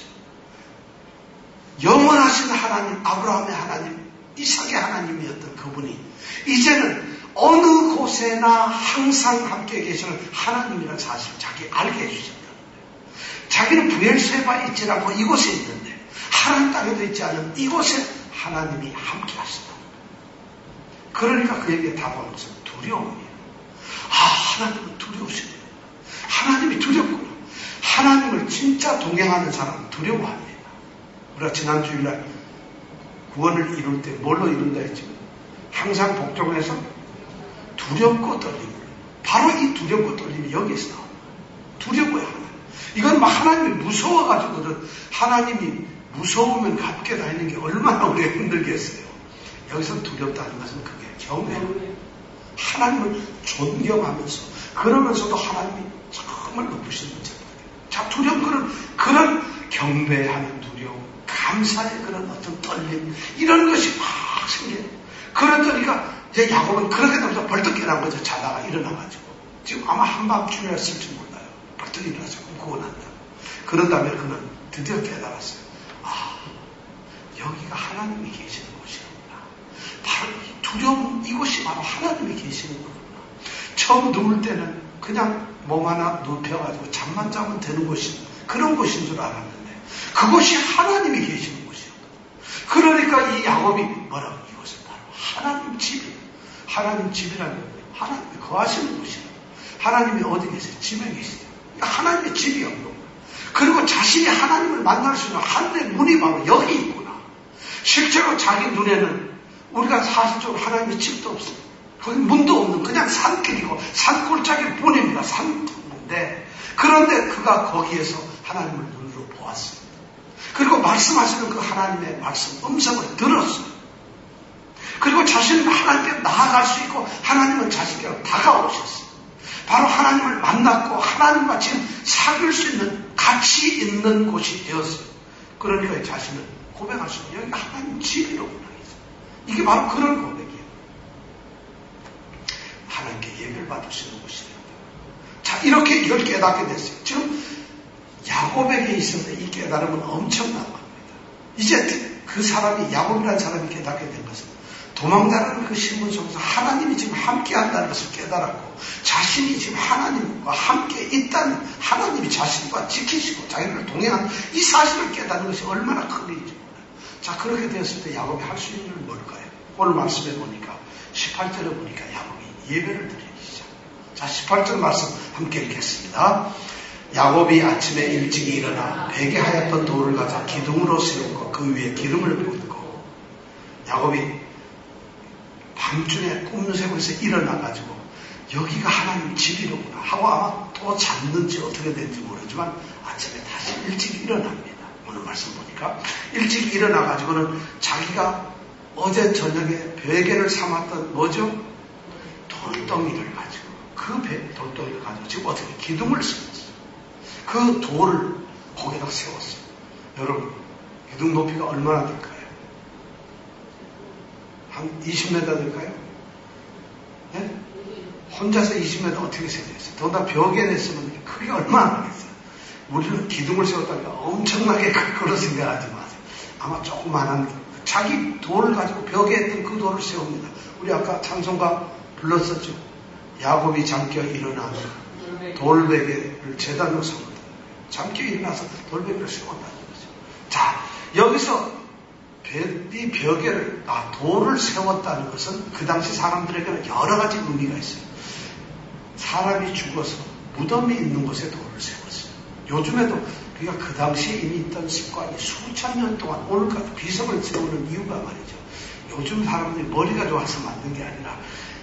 영원하신 하나님, 아브라함의 하나님, 이삭의 하나님이었던 그분이 이제는 어느 곳에나 항상 함께 계시는 하나님이라는 사실을 자기 알게 해주셨다는 거예요. 자기는 브엘세바에 있지 않고 이곳에 있는데 하나님 땅에도 있지 않은 이곳에 하나님이 함께 하신다. 그러니까 그에게 다가오는 것은 두려움이에요. 하나님은 두려우시네요. 하나님이 두렵구나. 하나님을 진짜 동행하는 사람은 두려워합니다. 우리가 지난 주일날 구원을 이룰 때 뭘로 이룬다 했지만 항상 복종해서 두렵고 떨림. 바로 이 두렵고 떨림이 여기에서 나옵니다. 두려워요. 이건 막 하나님이 무서워가지고는 하나님이 무서우면 갚게다 하는 게 얼마나 우리가 힘들겠어요. 여기서 두렵다는 것은 그게 경외예요. 하나님을 존경하면서 그러면서도 하나님이 정말 높으신 문제입니다. 자, 두려움 그런 경배하는 두려움, 감사의 그런 어떤 떨림 이런 것이 막 생겨요. 그러니까 이제 야곱은 그렇게 되면서 벌떡 깨난 거죠. 자다가 일어나가지고 지금 아마 한밤중이었을지 몰라요. 벌떡 일어나서 꿈꾸고 난다. 그런 다음에 그는 드디어 깨달았어요. 여기가 하나님이 계시는 곳이구나. 바로 이 두려움, 이곳이 바로 하나님이 계시는 곳이구나. 처음 누울 때는 그냥 몸 하나 눕혀가지고 잠만 자면 되는 곳이 그런 곳인 줄 알았는데 그곳이 하나님이 계시는 곳이었다. 그러니까 이 야곱이 뭐라고 이곳은 바로 하나님 집이에요. 하나님 집이라는 거예요. 하나님이 거하시는 곳이에요. 하나님이 어디 계세요? 집에 계시죠. 하나님의 집이 없는 거예요. 그리고 자신이 하나님을 만날 수 있는 하늘의 문이 바로 여기 있구나. 실제로 자기 눈에는 우리가 사실적으로 하나님의 집도 없어요. 거기 문도 없는 그냥 산길이고 산골짜기를 보냅니다. 산인데 그런데 그가 거기에서 하나님을 눈으로 보았어요. 그리고 말씀하시는 그 하나님의 말씀 음성을 들었어요. 그리고 자신은 하나님께 나아갈 수 있고 하나님은 자신께로 다가오셨어요. 바로 하나님을 만났고 하나님과 지금 사귈 수 있는 가치 있는 곳이 되었어요. 그러니까 자신은 고백할 수 있는 여기가 하나님 집이로구나. 이게 바로 그런 고백이에요. 하나님께 예배를 받을 수 있는 곳이에요. 자, 이렇게 이걸 깨닫게 됐어요. 지금 야곱에게 있어서 이 깨달음은 엄청난 겁니다. 이제 그 사람이 야곱이라는 사람이 깨닫게 된 것은 도망다니는 그 신분 속에서 하나님이 지금 함께 한다는 것을 깨달았고 자신이 지금 하나님과 함께 있다는 하나님이 자신과 지키시고 자기를 동행하는 이 사실을 깨닫는 것이 얼마나 큰 일인지 몰라요. 자, 그렇게 되었을 때 야곱이 할 수 있는 일은 뭘까요? 오늘 말씀해 보니까 18절에 보니까 야곱이 예배를 드리기 시작. 자, 18절 말씀 함께 읽겠습니다. 야곱이 아침에 일찍 일어나 베개 하였던 돌을 가져 기둥으로 세우고 그 위에 기름을 붓고 야곱이 밤중에 꿈을 새고서 일어나가지고 여기가 하나님 집이로구나 하고 아마 또 잤는지 어떻게 됐는지 모르지만 아침에 다시 일찍 일어납니다. 오늘 말씀 보니까 일찍 일어나가지고는 자기가 어제 저녁에 베개를 삼았던 뭐죠? 돌덩이를 가지고 그 돌덩이를 가지고 지금 어떻게 기둥을 세웠어요. 그 돌을 거기다 세웠어요. 여러분, 기둥 높이가 얼마나 될까요? 한 20m 될까요? 네? 혼자서 20m 어떻게 세웠어요? 더군다나 벽에 냈으면 크기가 얼마나 나겠어요? 우리는 기둥을 세웠다니까 엄청나게 클 거로 생각하지 마세요. 아마 조그만한 자기 돌을 가지고 벽에 했던 그 돌을 세웁니다. 우리 아까 찬송가 불렀었죠. 야곱이 잠겨 일어나 돌베개를 제단으로 삼았다. 잠겨 일어나서 돌베개를 세웠다는 거죠. 자, 여기서 이 벽에를 돌을 세웠다는 것은 그 당시 사람들에게는 여러 가지 의미가 있어요. 사람이 죽어서 무덤이 있는 곳에 돌을 세웠어요. 요즘에도 그러니까 그 당시에 이미 있던 습관이 수천 년 동안 오늘까지 비석을 세우는 이유가 말이죠. 요즘 사람들이 머리가 좋아서 만든 게 아니라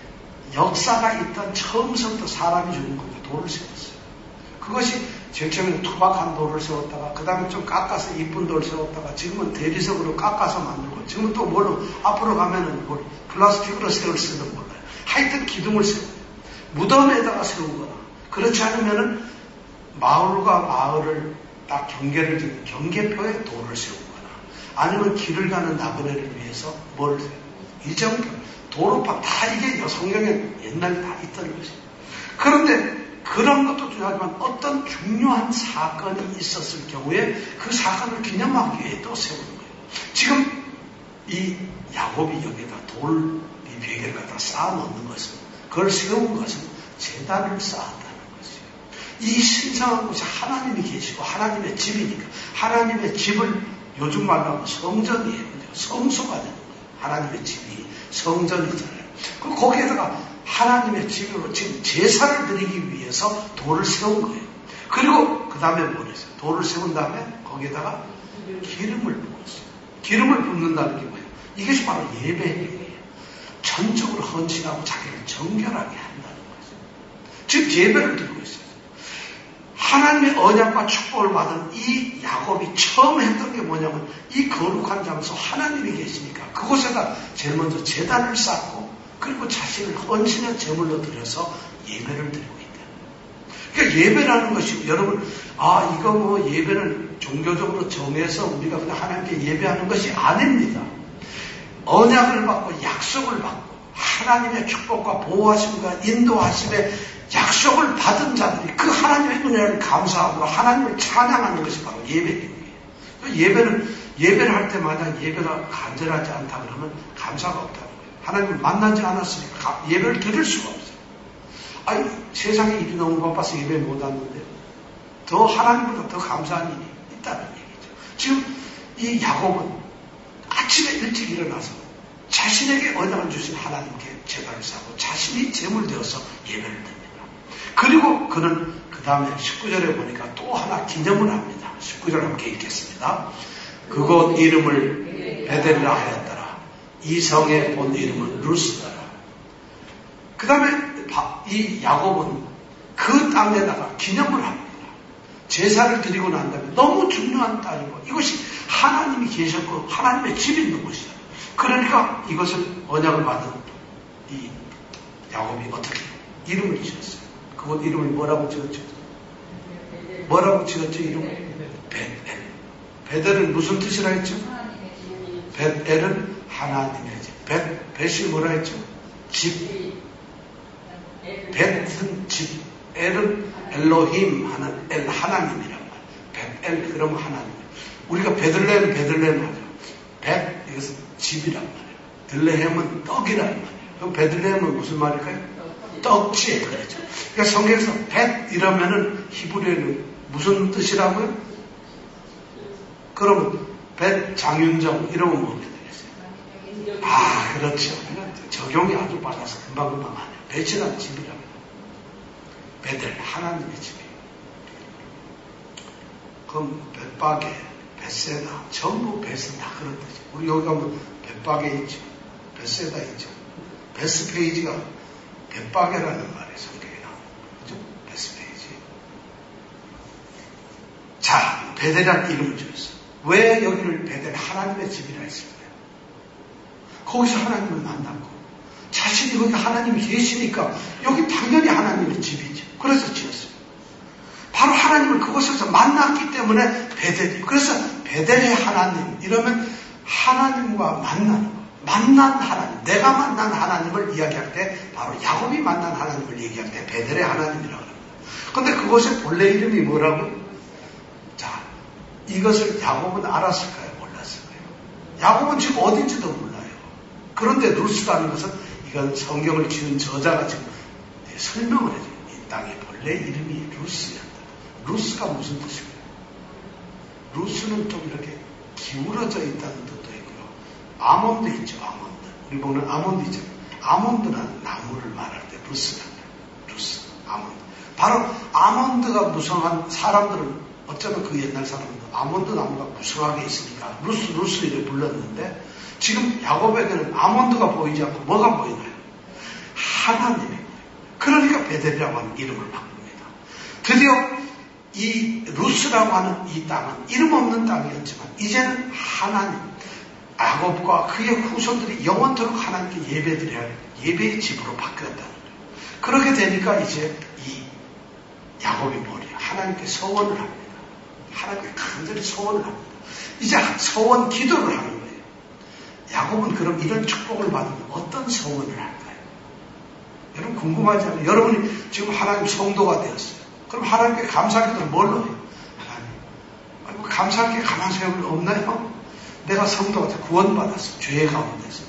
역사가 있던 처음부터 사람이 죽은 곳에 돌을 세웠어요. 그것이 제일 처음에는 투박한 돌을 세웠다가 그 다음에 좀 깎아서 이쁜 돌을 세웠다가 지금은 대리석으로 깎아서 만들고 지금은 또 뭘로 앞으로 가면은 뭘 플라스틱으로 세울지도 몰라요. 하여튼 기둥을 세워요. 무덤에다가 세운 거나 그렇지 않으면은 마을과 마을을 딱 경계를 짓는 경계표에 돌을 세운 거나 아니면 길을 가는 나그네를 위해서 뭘 세워요. 이정표, 도로팍 다 이게 성경에 옛날에 다 있던 것이에요. 그런데 그런 것도 중요하지만 어떤 중요한 사건이 있었을 경우에 그 사건을 기념하기 위해 또 세우는 거예요. 지금 이 야곱이 여기다 이 베개를 갖다 쌓아 놓는 것은 그걸 세운 것은 제단을 쌓았다는 것이에요. 이 신성한 곳에 하나님이 계시고 하나님의 집이니까 하나님의 집을 요즘 말로 하면 성전이에요. 성소가 되는 거예요. 하나님의 집이 성전이잖아요. 그럼 거기에다가 하나님의 집으로 지금 제사를 드리기 위해서 돌을 세운 거예요. 그리고 그 다음에 뭘 했어요? 돌을 세운 다음에 거기에다가 기름을 부었어요. 기름을 붓는다는 게 뭐예요? 이것이 바로 예배예요. 전적으로 헌신하고 자기를 정결하게 한다는 거죠. 즉 예배를 드리고 있어요. 하나님의 언약과 축복을 받은 이 야곱이 처음 했던 게 뭐냐면 이 거룩한 장소 하나님이 계시니까 그곳에다 제일 먼저 제단을 쌓고 그리고 자신을 헌신의 제물로 드려서 예배를 드리고 있다. 그러니까 예배라는 것이 여러분 이거 뭐 예배는 종교적으로 정해서 우리가 그냥 하나님께 예배하는 것이 아닙니다. 언약을 받고 약속을 받고 하나님의 축복과 보호하심과 인도하심의 약속을 받은 자들이 그 하나님의 은혜를 감사하고 하나님을 찬양하는 것이 바로 예배입니다. 예배를 할 때마다 예배가 간절하지 않다 그러면 감사가 없다는 거예요. 하나님을 만나지 않았으니까 예배를 드릴 수가 없어요. 세상에 일이 너무 바빠서 예배 못 왔는데 더 하나님보다 더 감사한 일이 있다는 얘기죠. 지금 이 야곱은 아침에 일찍 일어나서 자신에게 언약을 주신 하나님께 제단을 쌓고 자신이 제물되어서 예배를 드립니다. 그리고 그는 그 다음에 19절에 보니까 또 하나 기념을 합니다. 19절 함께 읽겠습니다. 그곳 이름을 베델이라 하였더라. 이 성의 본 이름은 루스더라. 그 다음에 이 야곱은 그 땅에다가 기념을 합니다. 제사를 드리고 난 다음에 너무 중요한 땅이고 이것이 하나님이 계셨고 하나님의 집이 있는 곳이다. 그러니까 이것을 언약을 받은 이 야곱이 어떻게 이름을 지었어요. 그곳 이름을 뭐라고 지었죠? 뭐라고 지었죠? 이름을? 벳엘. 벳엘은 무슨 뜻이라 했죠? 벳엘은 하나님의 집. 벳이 뭐라 했죠? 집. 벳은 집. 엘은 엘로힘 하는 엘 하나님이란 말. 벳엘 그럼 하나님. 우리가 베들레헴 하죠. 벳 이것은 집이란 말이에요. 들레헴은 떡이란 말이에요. 그럼 베들레헴은 무슨 말일까요? 떡지 그렇죠. 그러니까 성경에서 벳 이러면은 히브리어는 무슨 뜻이라고요? 그러면 벳 장윤정 이러면 뭐게 되겠어요? 그렇죠. 적용이 아주 빨라서 금방금방 하네요. 벳이란 집이랍니다. 베델 하나님의 집이에요. 그럼 벳바게, 벳세다 전부 벳은 다 그런 뜻이에요. 우리 여기 가면 벳바게 있죠. 벳세다 있죠. 베스페이지가 벳바게라는 말이 성경에 나옵니다. 그죠? 베스페이지. 자, 베델이라는 이름을 지었어요. 왜 여기를 베델 하나님의 집이라 했을까요? 거기서 하나님을 만났고 자신이 거기 하나님이 계시니까 여기 당연히 하나님의 집이죠. 그래서 지었어요. 바로 하나님을 그곳에서 만났기 때문에 베델. 그래서 베델의 하나님 이러면 하나님과 만난 하나님, 내가 만난 하나님을 이야기할 때 바로 야곱이 만난 하나님을 얘기할 때 베델의 하나님이라고 합니다. 그런데 그곳의 본래 이름이 뭐라고? 자, 이것을 야곱은 알았을까요? 몰랐을까요? 야곱은 지금 어딘지도 몰라요. 그런데 루스라는 것은 이건 성경을 지은 저자가 지금 설명을 해줘요. 이 땅의 본래 이름이 루스였다. 루스가 무슨 뜻이에요? 루스는 좀 이렇게 기울어져 있다는 뜻도 있고요. 아몬드 있죠, 아몬드. 우리 보는 아몬드 있죠. 아몬드는 나무를 말할 때 루스가 루스, 아몬드. 바로 아몬드가 무성한 사람들은 어쩌면 그 옛날 사람들 아몬드 나무가 무성하게 있으니까 루스 이렇게 불렀는데 지금 야곱에게는 아몬드가 보이지 않고 뭐가 보이나요? 하나님이 보여요. 그러니까 베델이라고 하는 이름을 바꿉니다. 드디어 이 루스라고 하는 이 땅은 이름 없는 땅이었지만 이제는 하나님, 야곱과 그의 후손들이 영원토록 하나님께 예배드려야 할 예배의 집으로 바뀌었다는 거예요. 그렇게 되니까 이제 이 야곱이 뭐래요? 하나님께 서원을 합니다. 하나님께 간절히 서원을 합니다. 이제 서원 기도를 하는 거예요. 야곱은 그럼 이런 축복을 받으면 어떤 서원을 할까요? 여러분 궁금하지 않아요? 여러분이 지금 하나님 성도가 되었어요. 그럼 하나님께 감사기도를 뭘로 해요? 하나님, 감사할 게 가만 생각이 없나요? 내가 성도가 돼 구원받았어. 죄 가운데서.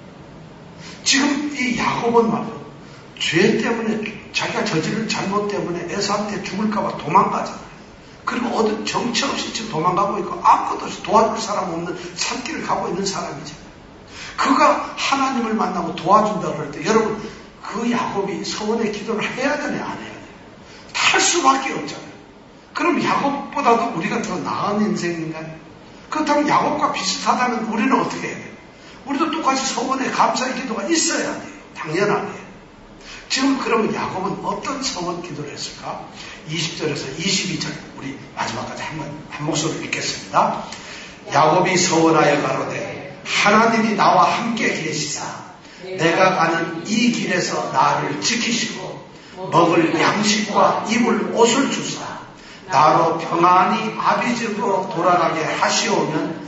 지금 이 야곱은 말이에요. 죄 때문에 자기가 저지른 잘못 때문에 에사한테 죽을까봐 도망가잖아요. 그리고 어떤 정처 없이 지금 도망가고 있고 아무것도 없이 도와줄 사람 없는 산길을 가고 있는 사람이잖아요. 그가 하나님을 만나고 도와준다고 할 때 여러분 그 야곱이 서원의 기도를 해야 되냐 안 해야 돼요? 할 수밖에 없잖아요. 그럼 야곱보다도 우리가 더 나은 인생인가요? 그렇다면 야곱과 비슷하다면 우리는 어떻게 해야 돼요? 우리도 똑같이 서원의 감사의 기도가 있어야 돼요. 당연하게. 지금 그러면 야곱은 어떤 서원 기도를 했을까? 20절에서 22절 우리 마지막까지 한 목소리로 읽겠습니다. 야곱이 서원하여 가로되 하나님이 나와 함께 계시사 내가 가는 이 길에서 나를 지키시고 먹을 양식과 입을 옷을 주사 나로 평안히 아비 집으로 돌아가게 하시오면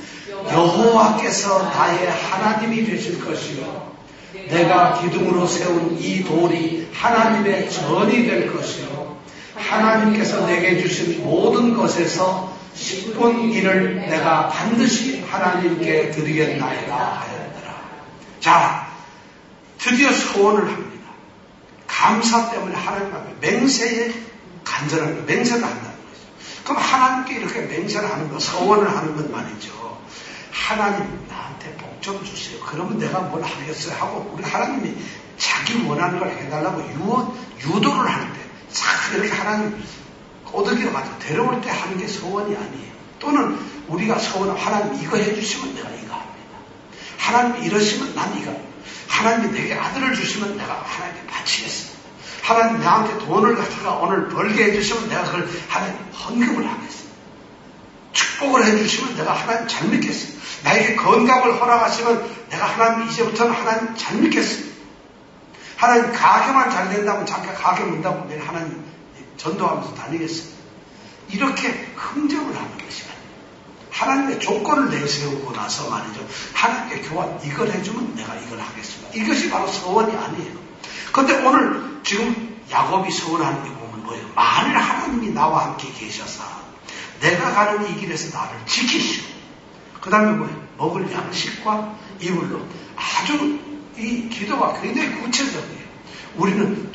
여호와께서 나의 하나님이 되실 것이요 내가 기둥으로 세운 이 돌이 하나님의 전이 될 것이요 하나님께서 내게 주신 모든 것에서 10분 1을 내가 반드시 하나님께 드리겠나이다 하였더라. 자, 드디어 소원을 합니다. 감사 때문에 하나님 앞에 맹세에 간절한 맹세를 한다는 거죠. 그럼 하나님께 이렇게 맹세를 하는 거, 소원을 하는 건 말이죠. 하나님 나한테 복 좀 주세요. 그러면 내가 뭘 하겠어요 하고 우리 하나님이 자기 원하는 걸 해달라고 유도를 할 때 싹 이렇게 하나님 꼬드기로 가지고 데려올 때 하는 게 소원이 아니에요. 또는 우리가 소원을 하나님 이거 해주시면 내가 이거 합니다. 하나님이 이러시면 난 이거 하나님이 내게 아들을 주시면 내가 하나님께 바치겠습니다. 하나님 나한테 돈을 갖다가 오늘 벌게 해주시면 내가 그걸 하나님 헌금을 하겠습니다. 축복을 해주시면 내가 하나님 잘 믿겠습니다. 나에게 건강을 허락하시면 내가 하나님 이제부터는 하나님 잘 믿겠습니다. 하나님 가게만 잘 된다면 자기가 가게 문다고 내가 하나님 전도하면서 다니겠습니다. 이렇게 흥정을 하는 것이 아니에요. 하나님의 조건을 내세우고 나서 말이죠. 하나님께 교환 이걸 해주면 내가 이걸 하겠습니다. 이것이 바로 서원이 아니에요. 그런데 오늘 지금 야곱이 서원하는 게 보면 뭐예요? 만일 하나님이 나와 함께 계셔서 내가 가는 이 길에서 나를 지키시고 그 다음에 뭐예요? 먹을 양식과 입을 옷. 아주 이 기도가 굉장히 구체적이에요. 우리는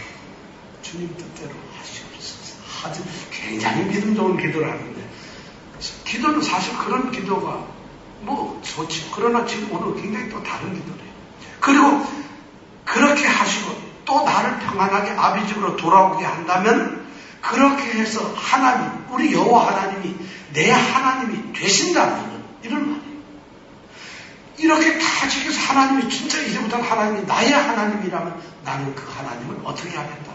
주님 뜻대로 하시옵소서. 아주 굉장히 믿음 좋은 기도를 하는데 기도는 사실 그런 기도가 뭐 좋지. 그러나 지금 오늘 굉장히 또 다른 기도래요. 그리고 그렇게 하시고 또 나를 평안하게 아비 집으로 돌아오게 한다면 그렇게 해서 하나님, 우리 여호와 하나님이 내 하나님이 되신다는 이런 말이에요. 이렇게 다 지켜서 하나님이 진짜 이제부터 하나님이 나의 하나님이라면 나는 그 하나님을 어떻게 하겠다?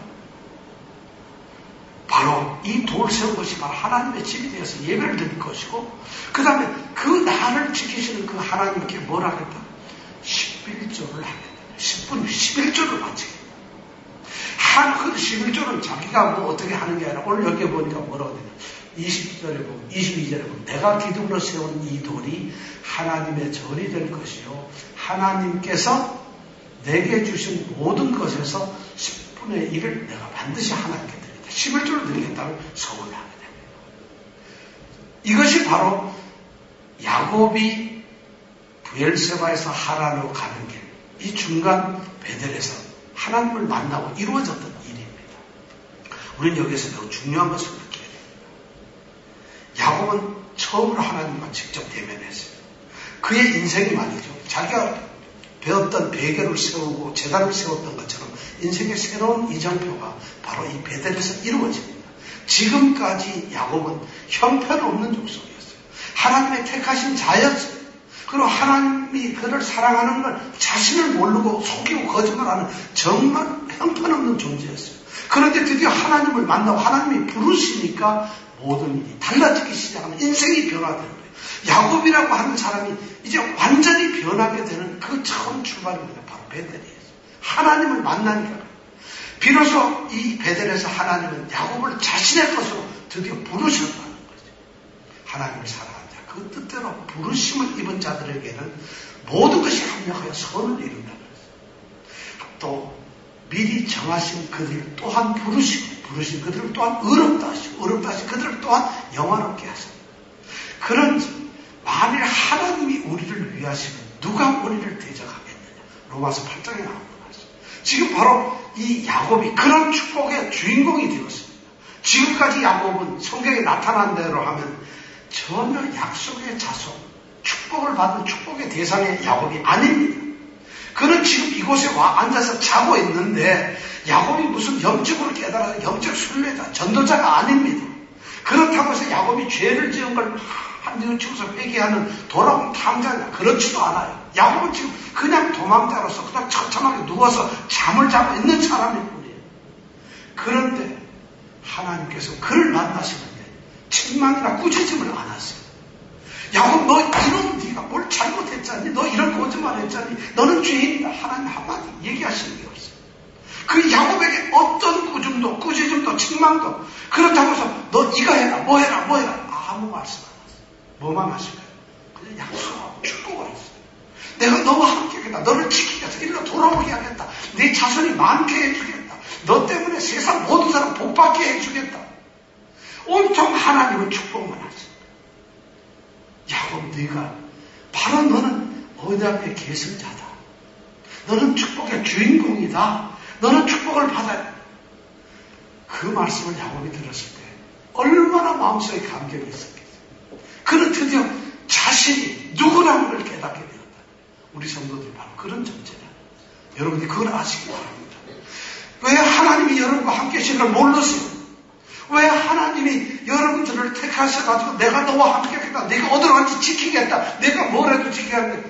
바로 이 돌 세운 것이 바로 하나님의 집이 되어서 예배를 드릴 것이고 그 다음에 그 나를 지키시는 그 하나님께 뭘 하겠다? 11조를 하겠다. 10분 11조를 바치겠다. 그 11조는 자기가 뭐 어떻게 하는 게 아니라 오늘 여기 보니까 뭐라고 되냐. 20절에 보면, 22절에 보면 내가 기둥으로 세운 이 돌이 하나님의 전이 될 것이요. 하나님께서 내게 주신 모든 것에서 10분의 1을 내가 반드시 하나님께 드리겠다. 11조를 드리겠다고 서원을 하게 됩니다. 이것이 바로 야곱이 브엘세바에서 하란으로 가는 길, 이 중간 베델에서 하나님을 만나고 이루어졌던 일입니다. 우리는 여기서 매우 중요한 것을 느껴야 됩니다. 야곱은 처음으로 하나님과 직접 대면했어요. 그의 인생이 말이죠. 자기가 배웠던 베개를 세우고 제단을 세웠던 것처럼 인생의 새로운 이정표가 바로 이 베델에서 이루어집니다. 지금까지 야곱은 형편없는 족속이었어요. 하나님의 택하신 자였어요. 그리고 하나님이 그를 사랑하는 걸 자신을 모르고 속이고 거짓말하는 정말 형편없는 존재였어요. 그런데 드디어 하나님을 만나고 하나님이 부르시니까 모든 일이 달라지기 시작하는 인생이 변화되는 거예요. 야곱이라고 하는 사람이 이제 완전히 변하게 되는 그 처음 출발입니다. 바로 베델이에요. 하나님을 만나니까. 비로소 이 베델에서 하나님은 야곱을 자신의 것으로 드디어 부르셨다는 거죠. 하나님을 사랑하는 자, 그 뜻대로 부르심을 입은 자들에게는 모든 것이 합력하여 선을 이룬다는 거죠. 또 미리 정하신 그들 또한 부르신 그들을 또한 의롭다 하시고 그들을 또한 영화롭게 하십니다. 그런지 만일 하나님이 우리를 위하시면 누가 우리를 대적하겠느냐. 로마서 8장에 나오는 것이죠. 지금 바로 이 야곱이 그런 축복의 주인공이 되었습니다. 지금까지 야곱은 성경에 나타난 대로 하면 전혀 약속의 자손, 축복을 받은 축복의 대상의 야곱이 아닙니다. 그는 지금 이곳에 와 앉아서 자고 있는데 야곱이 무슨 영적으로 깨달아서 영적 순례자, 전도자가 아닙니다. 그렇다고 해서 야곱이 죄를 지은 걸 뉘우치고서 회개하는 돌아온 탐자냐? 그렇지도 않아요. 야곱은 지금 그냥 도망자로서 그냥 처참하게 누워서 잠을 자고 있는 사람일 뿐이에요. 그런데 하나님께서 그를 만나시는데 책망이나 꾸짖음을 안 하세요. 야곱, 너 이런 네가 뭘 잘못했잖니? 너 이런 거짓말 했잖니? 너는 죄인이다. 하나님 한마디 얘기하시는 게 없어요. 그 야곱에게 어떤 꾸짖음도 책망도 그렇다고 해서 너 이거 해라 뭐 해라 아무 말씀 안 하세요. 뭐만 하실까요? 그냥 약속하고 축복을 했어요. 내가 너와 함께 하겠다. 너를 지키겠다. 일로 돌아오게 하겠다. 네 자손이 많게 해주겠다. 너 때문에 세상 모든 사람 복받게 해주겠다. 온통 하나님은 축복만 하십니다. 야곱, 네가 바로 너는 언약의 계승자다. 너는 축복의 주인공이다. 너는 축복을 받아야 돼. 그 말씀을 야곱이 들었을 때 얼마나 마음속에 감격이 있었겠어요. 그는 드디어 자신이 누구라는 걸 깨닫게 되었다. 우리 성도들이 바로 그런 존재다. 여러분들이 그걸 아시기 바랍니다. 왜 하나님이 여러분과 함께 하시는 걸 몰랐어요? 왜 하나님이 여러분들을 택하셔가지고 내가 너와 함께 하겠다. 내가 어디로 갈지 지키겠다. 내가 뭘 해도 지키겠다.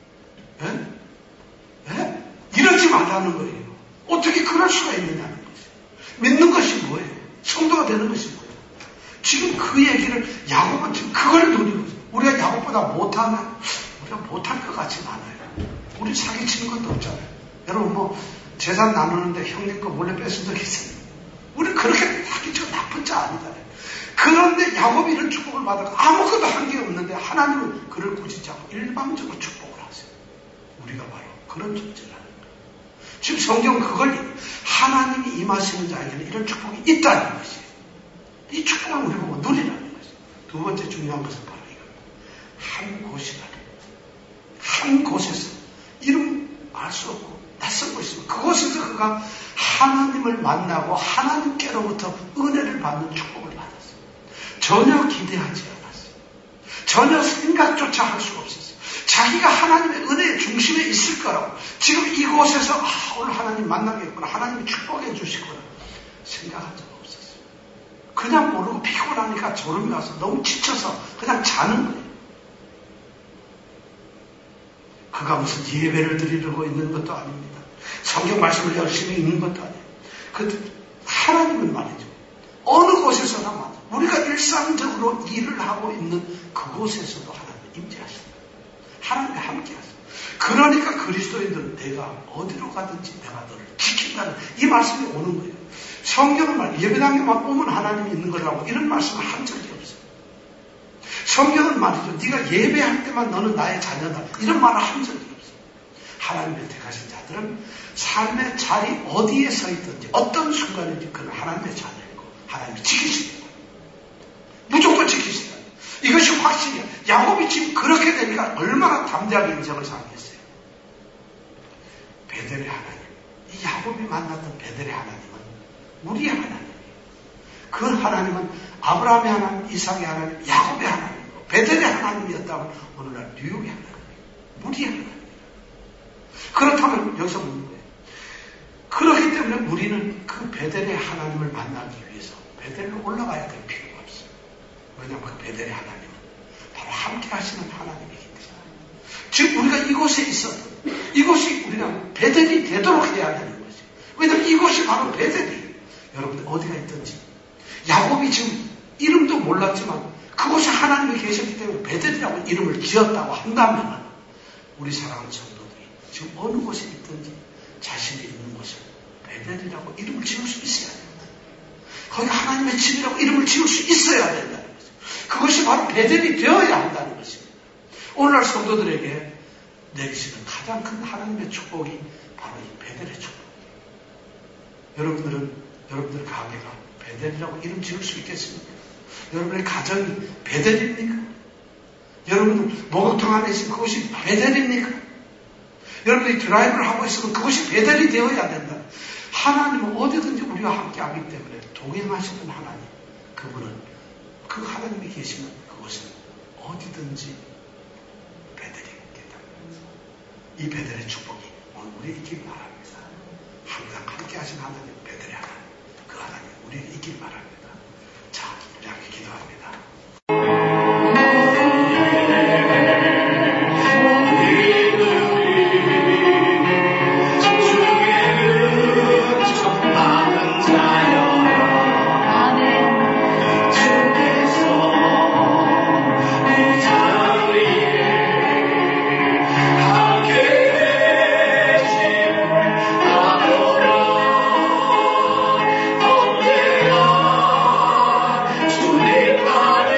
이러지 말라는 거예요. 어떻게 그럴 수가 있느냐는 거죠. 믿는 것이 뭐예요? 성도가 되는 것이 뭐예요? 지금 그 얘기를 야곱은 지금 그걸 누리고 있어요. 우리가 야곱보다 못하나? 우리가 못할 것 같진 않아요. 우리 사기치는 것도 없잖아요. 여러분 뭐 재산 나누는데 형님 거 몰래 뺏은 적 있어요? 우리 그렇게 사기치고 나쁜 자 아니잖아요. 그런데 야곱이 이런 축복을 받아서 아무것도 한 게 없는데 하나님은 그를 꾸짖지 않고 일방적으로 축복을 하세요. 우리가 바로 그런 존재라는 거예요. 지금 성경은 그걸 하나님이 임하시는 자에게는 이런 축복이 있다는 것이에요. 이 축복을 우리 보고 누리라는 것이에요. 두 번째 중요한 것은 바로 이겁니다. 한 곳이라는 한 곳에서 이름 알 수 없고 낯선 곳이지만 그곳에서 그가 하나님을 만나고 하나님께로부터 은혜를 받는 축복을 받았어요. 전혀 기대하지 않았어요. 전혀 생각조차 할 수가 없었어요. 자기가 하나님의 은혜의 중심에 있을 거라고 지금 이곳에서 오늘 하나님 만나겠구나, 하나님이 축복해 주시구나 생각한 적 없었어요. 그냥 모르고 피곤하니까 졸음이 와서 너무 지쳐서 그냥 자는 거예요. 그가 무슨 예배를 드리려고 있는 것도 아닙니다. 성경 말씀을 열심히 읽는 것도 아니에요. 그 하나님은 말이죠. 어느 곳에서나 말이죠. 우리가 일상적으로 일을 하고 있는 그곳에서도 하나님 임재하십니다. 하나님과 함께 하십니다. 그러니까 그리스도인들은 내가 어디로 가든지 내가 너를 지킨다는 이 말씀이 오는 거예요. 성경은 말 예배당에만 오면 하나님이 있는 거라고 이런 말씀을 한 적이 없어요. 성경은 말이죠. 네가 예배할 때만 너는 나의 자녀다. 이런 말을 한 적이 없어요. 하나님의 택하신 자들은 삶의 자리 어디에 서 있든지 어떤 순간인지 그는 하나님의 자녀이고 하나님이 지키십니다. 무조건 지키신다. 이것이 확실해요. 야곱이 지금 그렇게 되니까 얼마나 담대하게 인정을 삼겠어요. 베델의 하나님. 이 야곱이 만났던 베델의 하나님은 우리의 하나님이에요. 그 하나님은 아브라함의 하나님, 이삭의 하나님, 야곱의 하나님이고 베델의 하나님이었다면 오늘날 뉴욕의 하나님이에요. 우리의 하나님이에요. 그렇다면 여기서 묻는 거예요. 그렇기 때문에 우리는 그 베델의 하나님을 만나기 위해서 베델로 올라가야 될 필요가 없어요. 왜냐하면 그 베델의 하나님은 바로 함께 하시는 하나님이기 때문에. 즉 우리가 이곳에 있어도 이곳이 우리가 베델이 되도록 해야 되는 거죠. 왜냐하면 이곳이 바로 베델이에요. 여러분들 어디가 있든지 야곱이 지금 이름도 몰랐지만 그곳에 하나님이 계셨기 때문에 베델이라고 이름을 지었다고 한다면 우리 사랑하는 성도들이 지금 어느 곳에 있든지 자신이 있는 곳에 베델이라고 이름을 지을 수 있어야 된다. 거기 하나님의 집이라고 이름을 지을 수 있어야 된다는 거죠. 그것이 바로 베델이 되어야 한다는 것입니다. 오늘날 성도들에게 내리시는 가장 큰 하나님의 축복이 바로 이 베델의 축복입니다. 여러분들 가게가 베델이라고 이름 지을 수 있겠습니까? 여러분의 가정이 베델입니까? 여러분 목욕탕 안에 있으면 그것이 베델입니까? 여러분이 드라이브를 하고 있으면 그것이 베델이 되어야 된다. 하나님은 어디든지 우리와 함께하기 때문에 동행하시는 하나님, 그분은 그 하나님이 계시면 그것은 어디든지 베델입니다. 이 베델의 축복이 오늘 우리에게 있길 바랍니다. 항상 함께하신 하나님, 베델의 하나님, 그 하나님 우리에게 있길 바랍니다. 자, 우리 함께 기도합니다. 주님